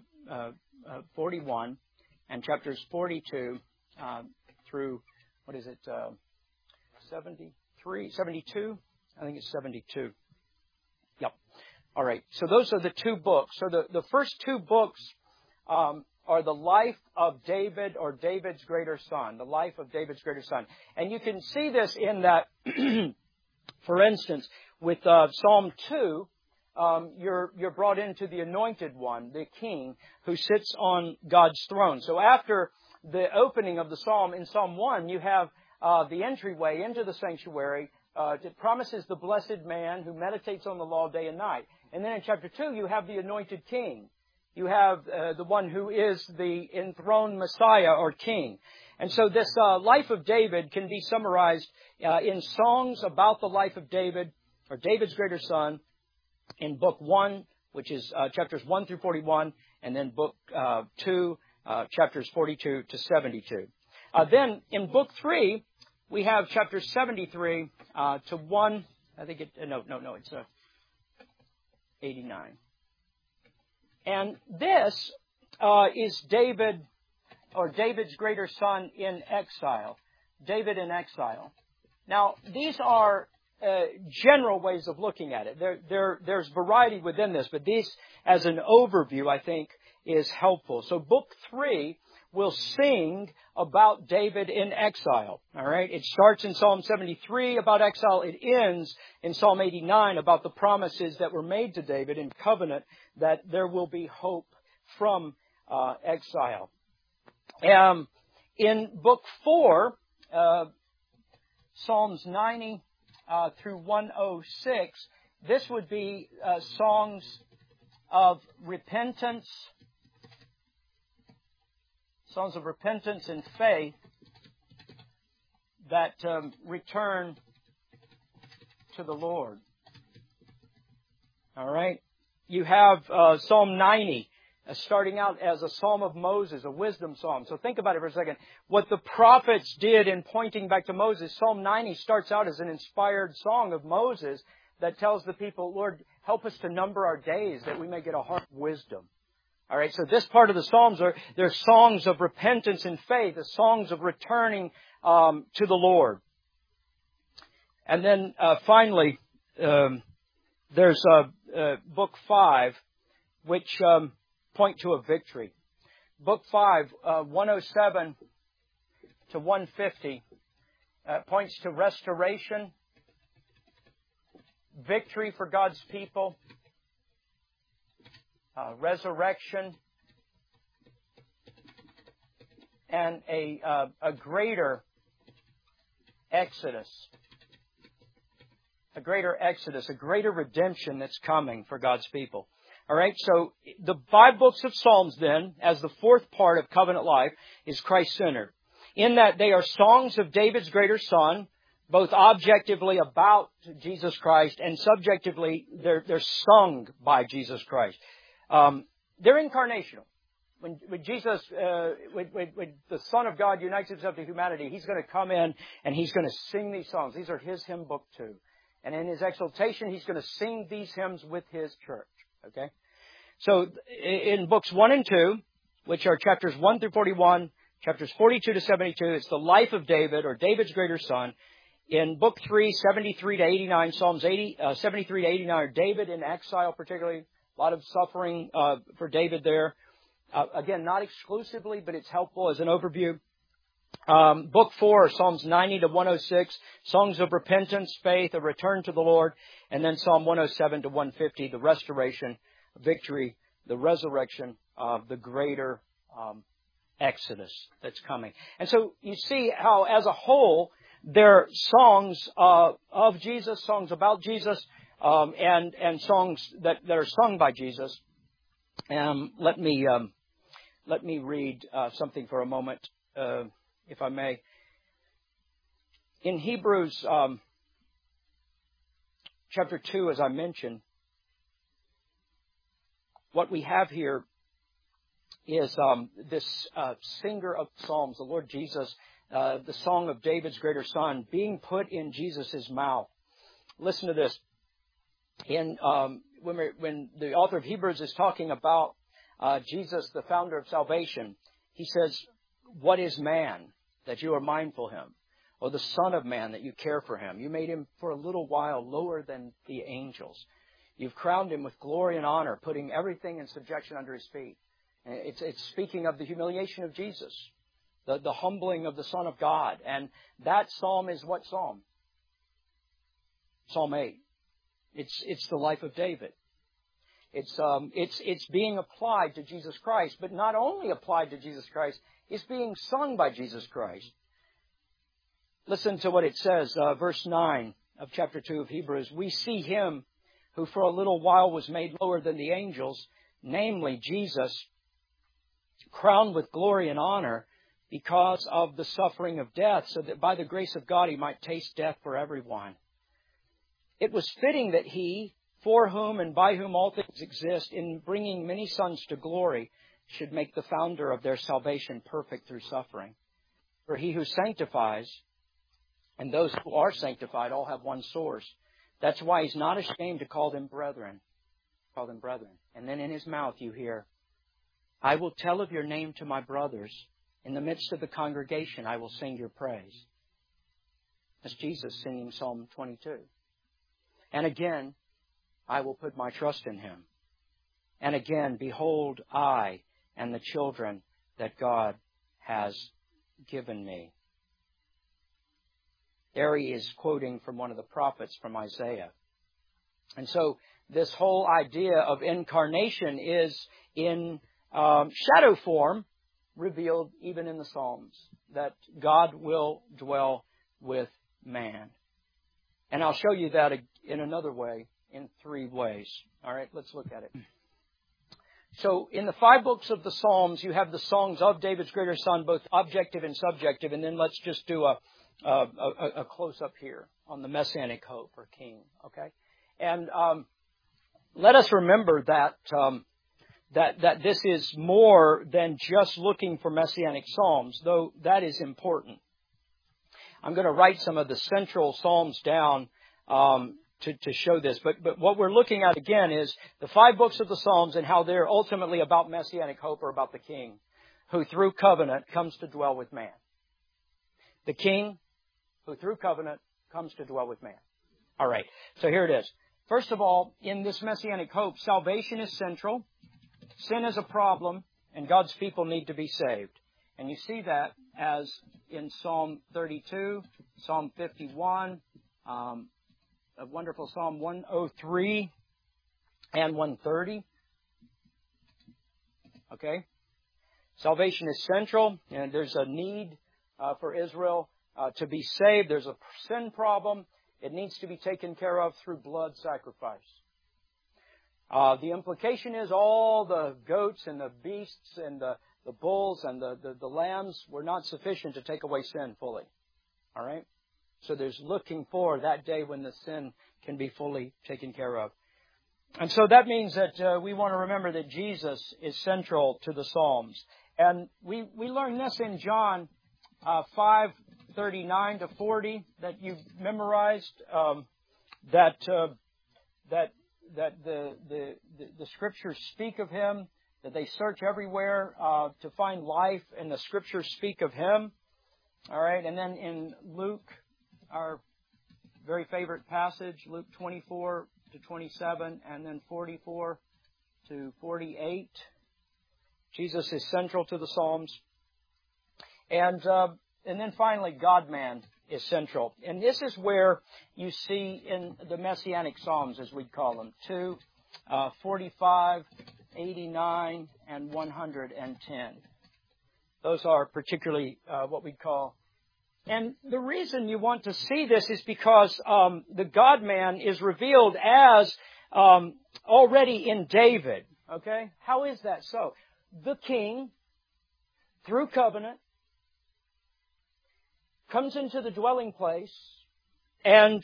41, and chapters 42 through, 72? I think it's 72. Yep. All right. So those are the two books. So the first two books are the life of David, or David's greater son, the life of David's greater son. And you can see this in that, for instance, with Psalm 2, you're brought into the anointed one, the king, who sits on God's throne. So after the opening of the psalm, in Psalm 1, you have the entryway into the sanctuary. It promises the blessed man who meditates on the law day and night. And then in chapter 2, you have the anointed king. You have the one who is the enthroned Messiah or king. And so this life of David can be summarized in songs about the life of David, or David's greater son, in book 1, which is chapters 1 through 41, and then book 2, chapters 42 to 72. Then in book 3, we have chapters 73 to 1. I think it's 89. And this is David, or David's greater son in exile. David in exile. Now, these are general ways of looking at it. There's variety within this, but these, as an overview, I think, is helpful. So book 3 will sing about David in exile. All right. It starts in Psalm 73 about exile. It ends in Psalm 89 about the promises that were made to David in covenant that there will be hope from exile. In book 4, Psalms 90 through 106, this would be songs of repentance, songs of repentance and faith that return to the Lord. All right? You have Psalm 90 starting out as a psalm of Moses, a wisdom psalm. So think about it for a second. What the prophets did in pointing back to Moses, Psalm 90 starts out as an inspired song of Moses that tells the people, Lord, help us to number our days that we may get a heart of wisdom. All right, so this part of the Psalms they're songs of repentance and faith, the songs of returning to the Lord. And then finally, there's Book 5, which point to a victory. Book 5, 107 to 150, points to restoration, victory for God's people, resurrection, and a greater exodus. A greater exodus, a greater redemption that's coming for God's people. All right, so the 5 books of Psalms then, as the fourth part of covenant life, is Christ-centered. In that they are songs of David's greater Son, both objectively about Jesus Christ and subjectively they're sung by Jesus Christ. They're incarnational. When Jesus, when the Son of God unites Himself to humanity, He's going to come in and He's going to sing these songs. These are His hymn book too. And in His exaltation, He's going to sing these hymns with His church. Okay? So in books 1 and 2, which are chapters 1 through 41, chapters 42 to 72, it's the life of David or David's greater son. In book 3, 73 to 89, Psalms 73 to 89 are David in exile particularly. A lot of suffering for David there. Again, not exclusively, but it's helpful as an overview. Book 4, Psalms 90 to 106, songs of repentance, faith, a return to the Lord. And then Psalm 107 to 150, the restoration, victory, the resurrection of the greater exodus that's coming. And so you see how, as a whole, they're songs of Jesus, songs about Jesus, and songs that are sung by Jesus. Let me read something for a moment, if I may. In Hebrews chapter 2, as I mentioned, what we have here is this singer of psalms, the Lord Jesus, the song of David's greater son, being put in Jesus' mouth. Listen to this. When the author of Hebrews is talking about Jesus, the founder of salvation, he says, "What is man that you are mindful of him? Or the Son of Man that you care for him? You made him for a little while lower than the angels. You've crowned him with glory and honor, putting everything in subjection under his feet." It's speaking of the humiliation of Jesus, the humbling of the Son of God. And that psalm is what psalm? Psalm 8. It's the life of David. It's being applied to Jesus Christ, but not only applied to Jesus Christ, it's being sung by Jesus Christ. Listen to what it says, verse 9 of chapter 2 of Hebrews. "We see him who for a little while was made lower than the angels, namely Jesus, crowned with glory and honor because of the suffering of death, so that by the grace of God he might taste death for everyone. It was fitting that he, for whom and by whom all things exist, in bringing many sons to glory, should make the founder of their salvation perfect through suffering. For he who sanctifies and those who are sanctified all have one source. That's why he's not ashamed to call them brethren. Call them brethren. And then in his mouth you hear, 'I will tell of your name to my brothers. In the midst of the congregation I will sing your praise.'" That's Jesus singing Psalm 22. "And again, I will put my trust in him. And again, behold, I and the children that God has given me." There he is quoting from one of the prophets from Isaiah. And so this whole idea of incarnation is in shadow form revealed even in the Psalms, that God will dwell with man. And I'll show you that in another way, in 3 ways. All right, let's look at it. So in the 5 books of the Psalms, you have the songs of David's greater son, both objective and subjective. And then let's just do a close-up here on the Messianic hope or king. Okay? And let us remember that that this is more than just looking for Messianic Psalms, though that is important. I'm going to write some of the central Psalms down to show this. But what we're looking at again is the 5 books of the Psalms and how they're ultimately about Messianic hope or about the King who through covenant comes to dwell with man. The King who through covenant comes to dwell with man. All right. So here it is. First of all, in this Messianic hope, salvation is central. Sin is a problem, and God's people need to be saved. And you see that as in Psalm 32, Psalm 51, a wonderful Psalm 103 and 130. Okay? Salvation is central, and there's a need for Israel to be saved. There's a sin problem. It needs to be taken care of through blood sacrifice. The implication is all the goats and the beasts and the bulls and the lambs were not sufficient to take away sin fully. All right? So there's looking for that day when the sin can be fully taken care of. And so that means that we want to remember that Jesus is central to the Psalms. And we learn this in John 5:39 to 40 that you've memorized, that the Scriptures speak of Him, that they search everywhere to find life, and the Scriptures speak of Him. All right, and then in Luke, our very favorite passage, Luke 24 to 27, and then 44 to 48. Jesus is central to the Psalms. And then finally, God-man is central. And this is where you see in the Messianic Psalms, as we'd call them, 2, 45, 89, and 110. Those are particularly what we call. And the reason you want to see this is because the God-man is revealed as already in David. Okay? How is that so? The king, through covenant, comes into the dwelling place, and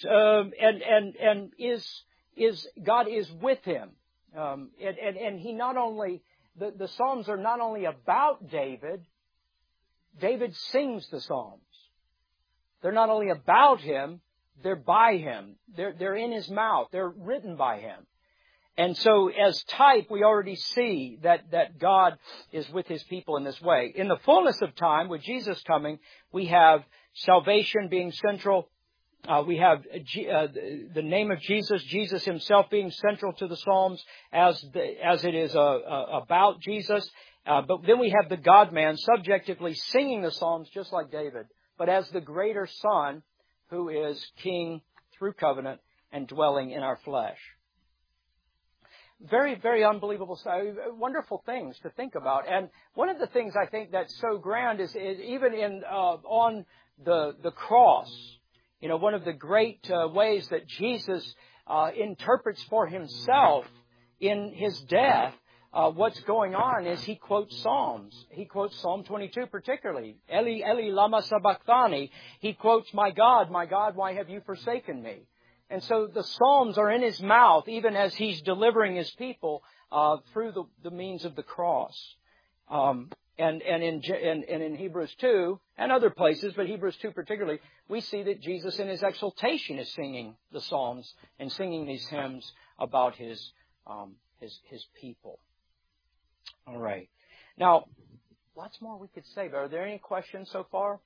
God is with him, and he not only the Psalms are not only about David. David sings the Psalms. They're not only about him; they're by him. They're in his mouth. They're written by him. And so as type, we already see that God is with His people in this way. In the fullness of time, with Jesus coming, we have salvation being central. We have the name of Jesus, Jesus Himself being central to the Psalms as it is about Jesus. But then we have the God-man subjectively singing the Psalms just like David, but as the greater Son who is King through covenant and dwelling in our flesh. Very, very unbelievable, wonderful things to think about. And one of the things I think that's so grand is even on the cross, you know, one of the great ways that Jesus interprets for Himself in His death what's going on is He quotes Psalms. He quotes Psalm 22 particularly. Eli, Eli, lama sabachthani. He quotes, my God, why have you forsaken me? And so the Psalms are in His mouth, even as He's delivering His people through the means of the cross. And in Hebrews 2 and other places, but Hebrews 2 particularly, we see that Jesus in His exaltation is singing the Psalms and singing these hymns about His people. All right. Now, lots more we could say, but are there any questions so far?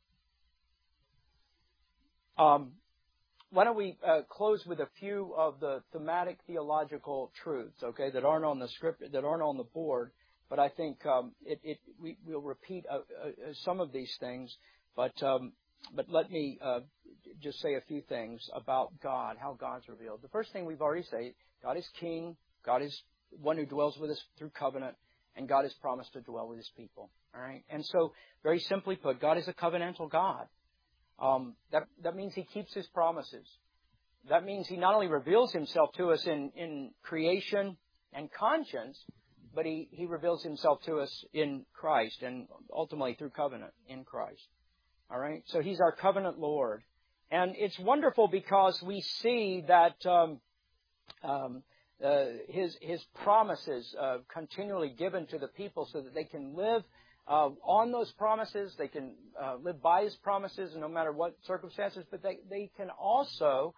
Why don't we close with a few of the thematic theological truths, okay, that aren't on the script, that aren't on the board, but I think we'll repeat some of these things, but let me just say a few things about God, how God's revealed. The first thing we've already said, God is King, God is one who dwells with us through covenant, and God has promised to dwell with His people. All right, and so very simply put, God is a covenantal God. That means He keeps His promises. That means He not only reveals Himself to us in creation and conscience, but He reveals Himself to us in Christ and ultimately through covenant in Christ. All right? So He's our covenant Lord. And it's wonderful because we see that His promises continually given to the people so that they can live on those promises. They can live by His promises no matter what circumstances, but they can also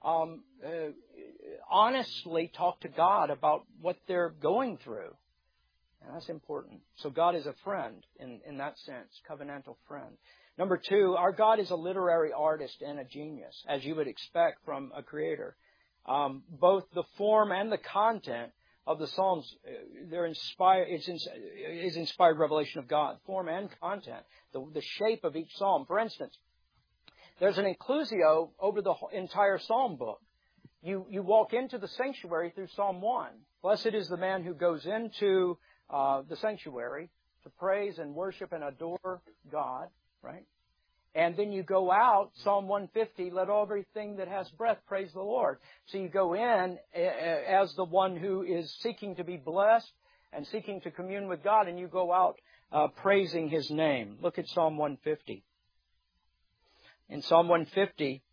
honestly talk to God about what they're going through. And that's important. So God is a friend in that sense, covenantal friend. Number two, our God is a literary artist and a genius, as you would expect from a creator. Both the form and the content of the Psalms, they're inspired. It's inspired revelation of God, form and content, the shape of each psalm. For instance, there's an inclusio over the entire psalm book. You walk into the sanctuary through Psalm 1. Blessed is the man who goes into the sanctuary to praise and worship and adore God, right? And then you go out, Psalm 150, let everything that has breath praise the Lord. So you go in as the one who is seeking to be blessed and seeking to commune with God, and you go out praising His name. Look at Psalm 150. In Psalm 150,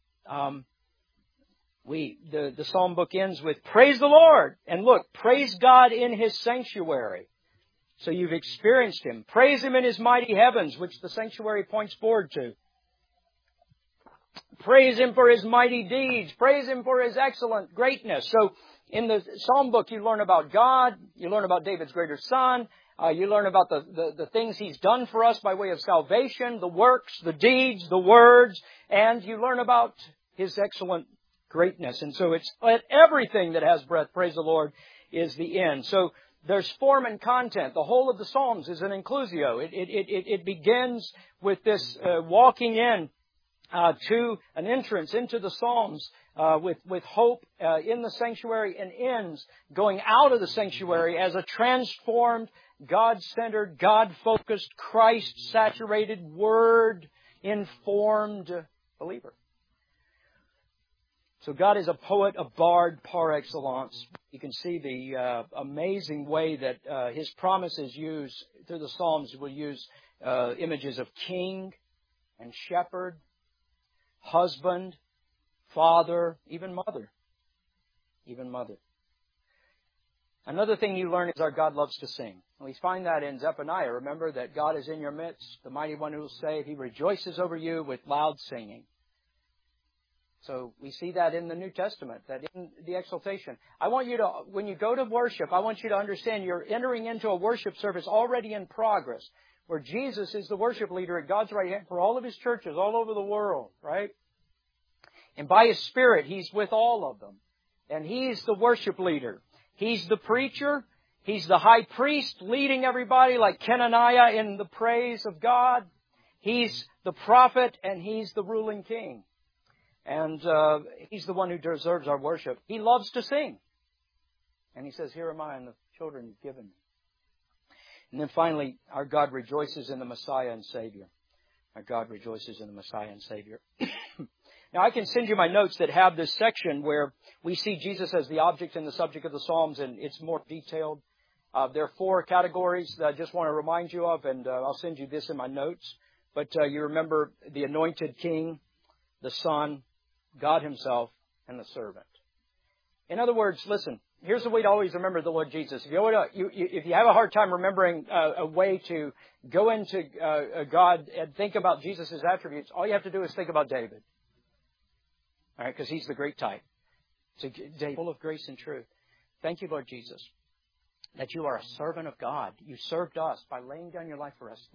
the psalm book ends with, praise the Lord. And look, praise God in His sanctuary. So you've experienced Him. Praise Him in His mighty heavens, which the sanctuary points forward to. Praise Him for His mighty deeds. Praise Him for His excellent greatness. So in the psalm book, you learn about God. You learn about David's greater son. You learn about the things He's done for us by way of salvation, the works, the deeds, the words, and you learn about His excellent greatness. And so it's everything that has breath, praise the Lord, is the end. So there's form and content. The whole of the Psalms is an inclusio. It begins with this walking in to an entrance into the Psalms with hope in the sanctuary, and ends going out of the sanctuary as a transformed, God-centered, God-focused, Christ-saturated, Word-informed believer. So God is a poet, a bard par excellence. You can see the amazing way that His promises use through the Psalms will use images of king and shepherd, husband, father, even mother. Even mother. Another thing you learn is our God loves to sing. We find that in Zephaniah. Remember that God is in your midst, the mighty one who will save. He rejoices over you with loud singing. So we see that in the New Testament, that in the exaltation. I want you to, when you go to worship, I want you to understand you're entering into a worship service already in progress, where Jesus is the worship leader at God's right hand for all of His churches all over the world, right? And by His Spirit, He's with all of them. And He's the worship leader. He's the preacher. He's the high priest leading everybody like Kenaniah in the praise of God. He's the prophet, and He's the ruling king. And He's the one who deserves our worship. He loves to sing. And He says, here am I and the children You've given me. And then finally, our God rejoices in the Messiah and Savior. Our God rejoices in the Messiah and Savior. Now, I can send you my notes that have this section where we see Jesus as the object and the subject of the Psalms, and it's more detailed. There are 4 categories that I just want to remind you of, and I'll send you this in my notes. But you remember the anointed king, the Son, God Himself, and the servant. In other words, listen, here's the way to always remember the Lord Jesus. If you have a hard time remembering a way to go into God and think about Jesus' attributes, all you have to do is think about David. All right, because he's the great type. So David, full of grace and truth. Thank you, Lord Jesus, that You are a servant of God. You served us by laying down Your life for us.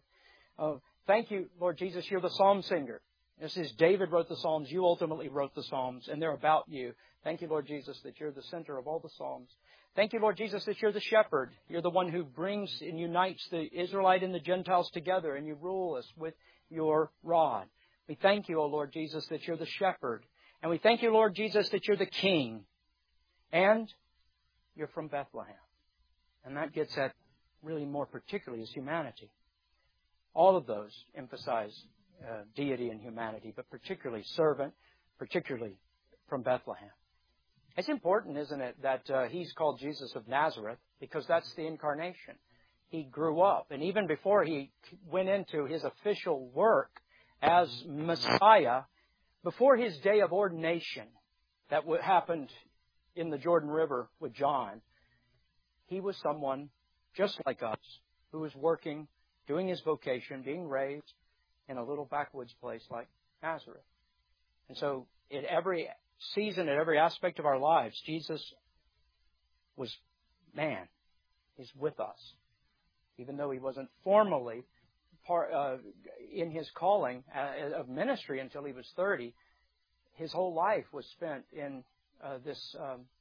Thank you, Lord Jesus, You're the psalm singer. This is David wrote the Psalms. You ultimately wrote the Psalms, and they're about You. Thank you, Lord Jesus, that You're the center of all the Psalms. Thank you, Lord Jesus, that You're the shepherd. You're the one who brings and unites the Israelite and the Gentiles together, and You rule us with Your rod. We thank You, O Lord Jesus, that You're the shepherd. And we thank You, Lord Jesus, that You're the king. And You're from Bethlehem. And that gets at really more particularly is humanity. All of those emphasize deity and humanity, but particularly servant, particularly from Bethlehem. It's important, isn't it, that he's called Jesus of Nazareth, because that's the incarnation. He grew up, and even before he went into his official work as Messiah, before his day of ordination that happened in the Jordan River with John, he was someone just like us who was working, doing his vocation, being raised in a little backwoods place like Nazareth. And so in every season, at every aspect of our lives, Jesus was man. He's with us. Even though he wasn't formally in his calling of ministry until he was 30, his whole life was spent in this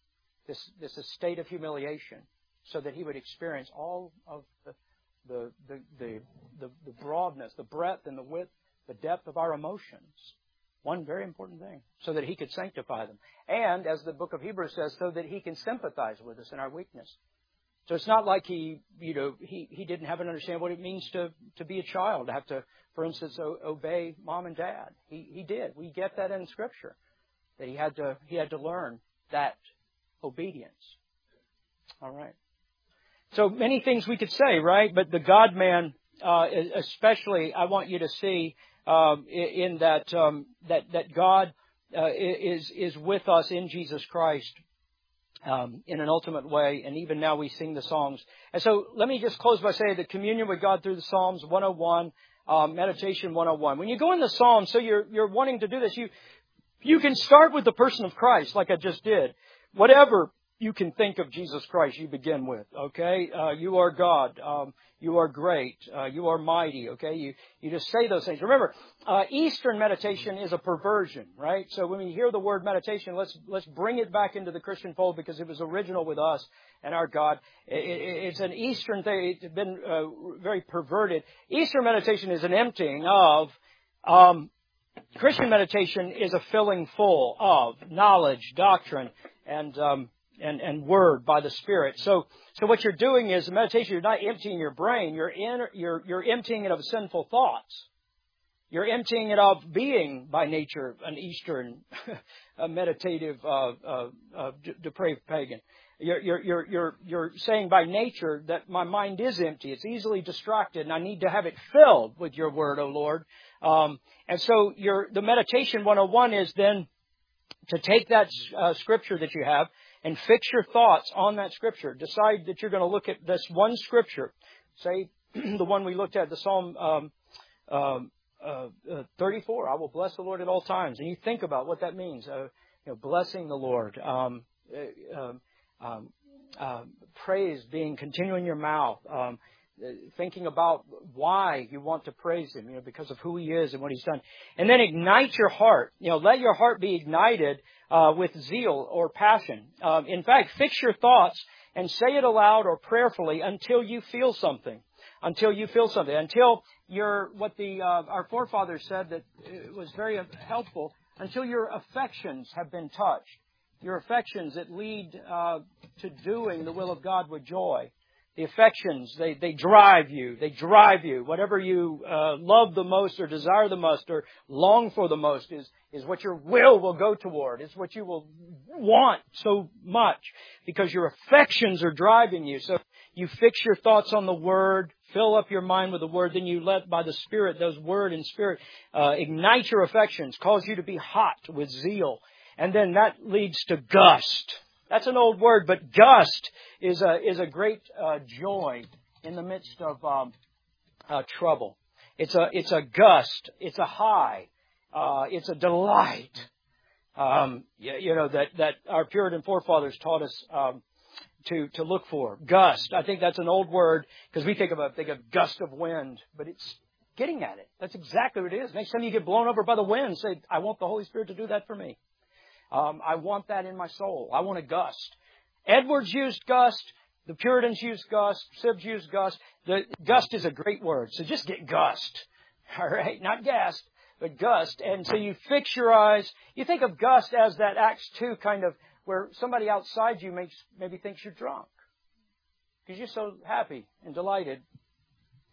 state of humiliation, so that he would experience all of the broadness, the breadth, and the width, the depth of our emotions. One very important thing, so that he could sanctify them. And, as the book of Hebrews says, so that he can sympathize with us in our weakness. So it's not like he didn't have an understanding what it means to be a child, to have to, for instance, obey mom and dad. He did. We get that in Scripture, that he had to learn that obedience. All right. So many things we could say, right? But the God-man, especially, I want you to see in that God is with us in Jesus Christ in an ultimate way, and even now we sing the Psalms. And so let me just close by saying that communion with God through the Psalms 101, meditation 101. When you go in the Psalms, so you're wanting to do this, you can start with the person of Christ, like I just did. Whatever you can think of Jesus Christ, you begin with, okay? You are God. You are great. You are mighty, okay? You just say those things. Remember, Eastern meditation is a perversion, right? So when we hear the word meditation, let's bring it back into the Christian fold, because it was original with us and our God. It's an Eastern thing. It's been very perverted. Eastern meditation is an emptying of... Christian meditation is a filling full of knowledge, doctrine, and word by the Spirit. So what you're doing is, in meditation, you're not emptying your brain. You're emptying it of sinful thoughts. You're emptying it of being, by nature, an Eastern, a meditative, depraved pagan. You're saying by nature that my mind is empty. It's easily distracted, and I need to have it filled with your word, O Lord. And so the meditation 101 is then to take that scripture that you have and fix your thoughts on that scripture. Decide that you're going to look at this one scripture. Say the one we looked at, the Psalm 34. I will bless the Lord at all times. And you think about what that means. Blessing the Lord. Praise being continuing in your mouth. Thinking about why you want to praise Him, because of who He is and what He's done. And then ignite your heart. Let your heart be ignited with zeal or passion. In fact, fix your thoughts and say it aloud or prayerfully until you feel something. Until our forefathers said that it was very helpful, until your affections have been touched. Your affections that lead to doing the will of God with joy. The affections, they drive you. They drive you. Whatever you love the most or desire the most or long for the most is what your will go toward. It's what you will want so much, because your affections are driving you. So you fix your thoughts on the Word, fill up your mind with the Word, then you let by the Spirit, those Word and Spirit, ignite your affections, cause you to be hot with zeal. And then that leads to gust. That's an old word, but gust is a great joy in the midst of trouble. It's a gust. It's a high. It's a delight. That our Puritan forefathers taught us to look for. Gust. I think that's an old word, because we think of gust of wind, but it's getting at it. That's exactly what it is. Next time you get blown over by the wind, say, I want the Holy Spirit to do that for me. I want that in my soul. I want a gust. Edwards used gust. The Puritans used gust. Sibbs used gust. The gust is a great word. So just get gust. All right? Not gast, but gust. And so you fix your eyes. You think of gust as that Acts 2 kind of where somebody outside you maybe thinks you're drunk, because you're so happy and delighted.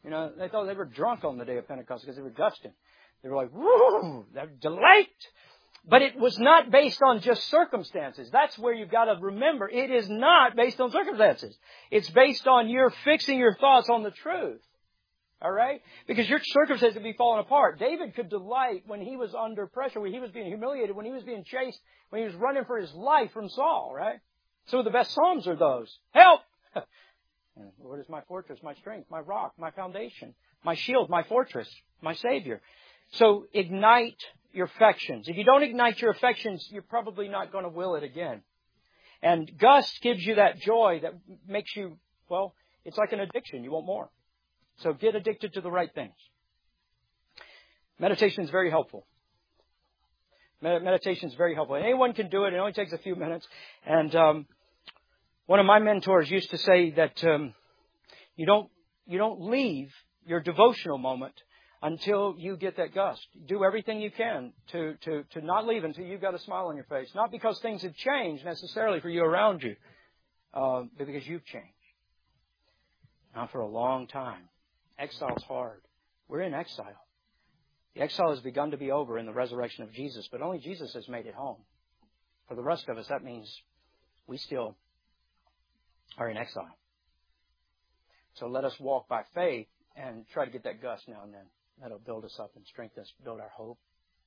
You know, they thought they were drunk on the day of Pentecost because they were gusting. They were like, woo, they're delight. But it was not based on just circumstances. That's where you've got to remember. It is not based on circumstances. It's based on your fixing your thoughts on the truth. All right? Because your circumstances would be falling apart. David could delight when he was under pressure, when he was being humiliated, when he was being chased, when he was running for his life from Saul, right? Some of the best Psalms are those. Help! The Lord is my fortress, my strength, my rock, my foundation, my shield, my fortress, my Savior. So ignite your affections. If you don't ignite your affections, you're probably not going to will it again. And gust gives you that joy that makes you, well, it's like an addiction. You want more. So get addicted to the right things. Meditation is very helpful. Meditation is very helpful. And anyone can do it. It only takes a few minutes. And one of my mentors used to say that you don't leave your devotional moment until you get that gust. Do everything you can to not leave until you've got a smile on your face. Not because things have changed necessarily for you around you, but because you've changed. Not for a long time. Exile's hard. We're in exile. The exile has begun to be over in the resurrection of Jesus, but only Jesus has made it home. For the rest of us, that means we still are in exile. So let us walk by faith and try to get that gust now and then. That'll build us up and strengthen us, build our hope.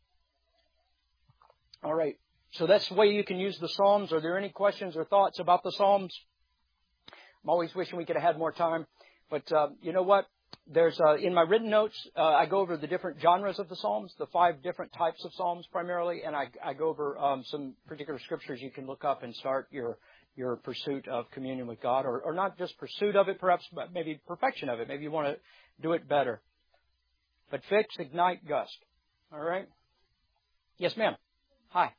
All right. So that's the way you can use the Psalms. Are there any questions or thoughts about the Psalms? I'm always wishing we could have had more time. But you know what? There's in my written notes, I go over the different genres of the Psalms, the 5 different types of Psalms primarily, and I go over some particular scriptures you can look up and start your pursuit of communion with God, or not just pursuit of it, perhaps, but maybe perfection of it. Maybe you want to do it better. But fix, ignite, gust. All right? Yes, ma'am. Hi.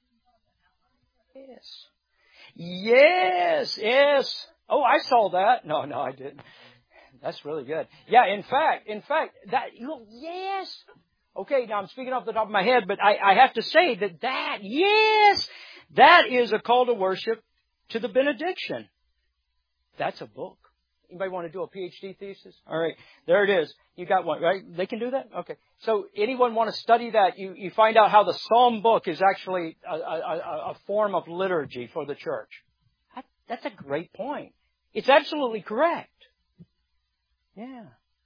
Yes. Oh, I saw that. No, I didn't. That's really good. Yeah, in fact, yes. Okay, now I'm speaking off the top of my head, but I have to say that is a call to worship to the benediction. That's a book. Anybody want to do a PhD thesis? All right, there it is. You got one, right? They can do that? Okay. So anyone want to study that? You find out how the Psalm book is actually a form of liturgy for the church. That's a great point. It's absolutely correct. Yeah.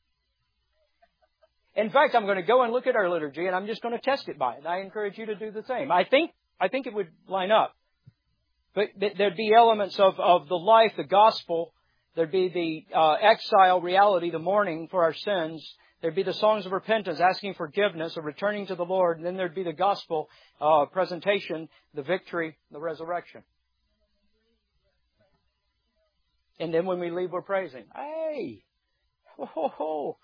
In fact, I'm going to go and look at our liturgy, and I'm just going to test it by it. I encourage you to do the same. I think it would line up. But there'd be elements of the life, the gospel. There'd be the exile reality, the mourning for our sins. There'd be the songs of repentance, asking forgiveness, or returning to the Lord. And then there'd be the gospel presentation, the victory, the resurrection. And then when we leave, we're praising. Hey! Oh,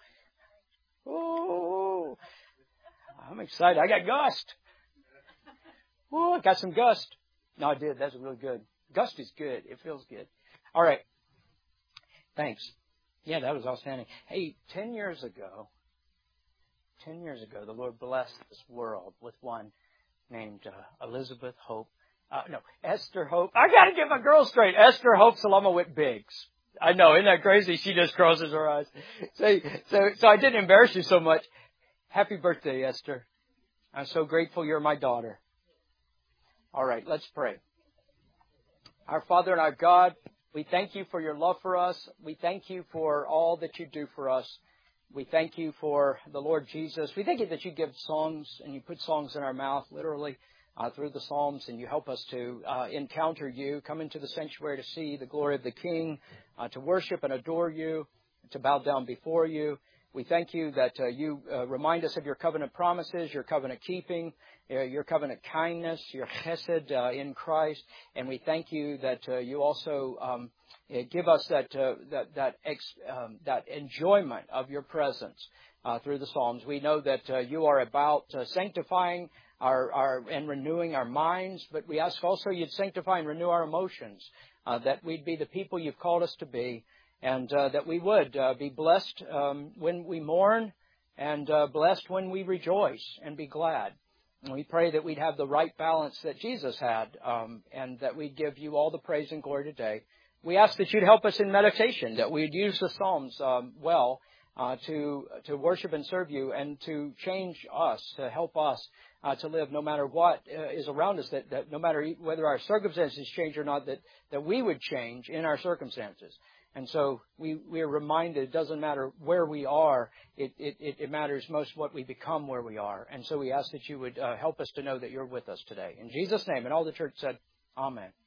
I'm excited. I got gust. Oh, I got some gust. No, I did. That's really good. Gust is good. It feels good. All right. Thanks. Yeah, that was outstanding. Hey, 10 years ago, the Lord blessed this world with one named Elizabeth Hope. Esther Hope. I got to get my girls straight. Esther Hope Salamowit Biggs. I know, isn't that crazy? She just crosses her eyes. So I didn't embarrass you so much. Happy birthday, Esther. I'm so grateful you're my daughter. All right, let's pray. Our Father and our God, we thank you for your love for us. We thank you for all that you do for us. We thank you for the Lord Jesus. We thank you that you give songs and you put songs in our mouth, literally, through the Psalms, and you help us to encounter you, come into the sanctuary to see the glory of the King, to worship and adore you, to bow down before you. We thank you that you remind us of your covenant promises, your covenant keeping, your covenant kindness, your chesed in Christ. And we thank you that you also give us that enjoyment of your presence through the Psalms. We know that you are about sanctifying and renewing our minds, but we ask also you'd sanctify and renew our emotions, that we'd be the people you've called us to be, and that we would be blessed when we mourn and blessed when we rejoice and be glad. And we pray that we'd have the right balance that Jesus had, and that we'd give you all the praise and glory today. We ask that you'd help us in meditation, that we'd use the Psalms well, to worship and serve you and to change us, to help us to live no matter what is around us, that no matter whether our circumstances change or not, that we would change in our circumstances. And so we are reminded it doesn't matter where we are, it matters most what we become where we are. And so we ask that you would help us to know that you're with us today. In Jesus' name, and all the church said, Amen.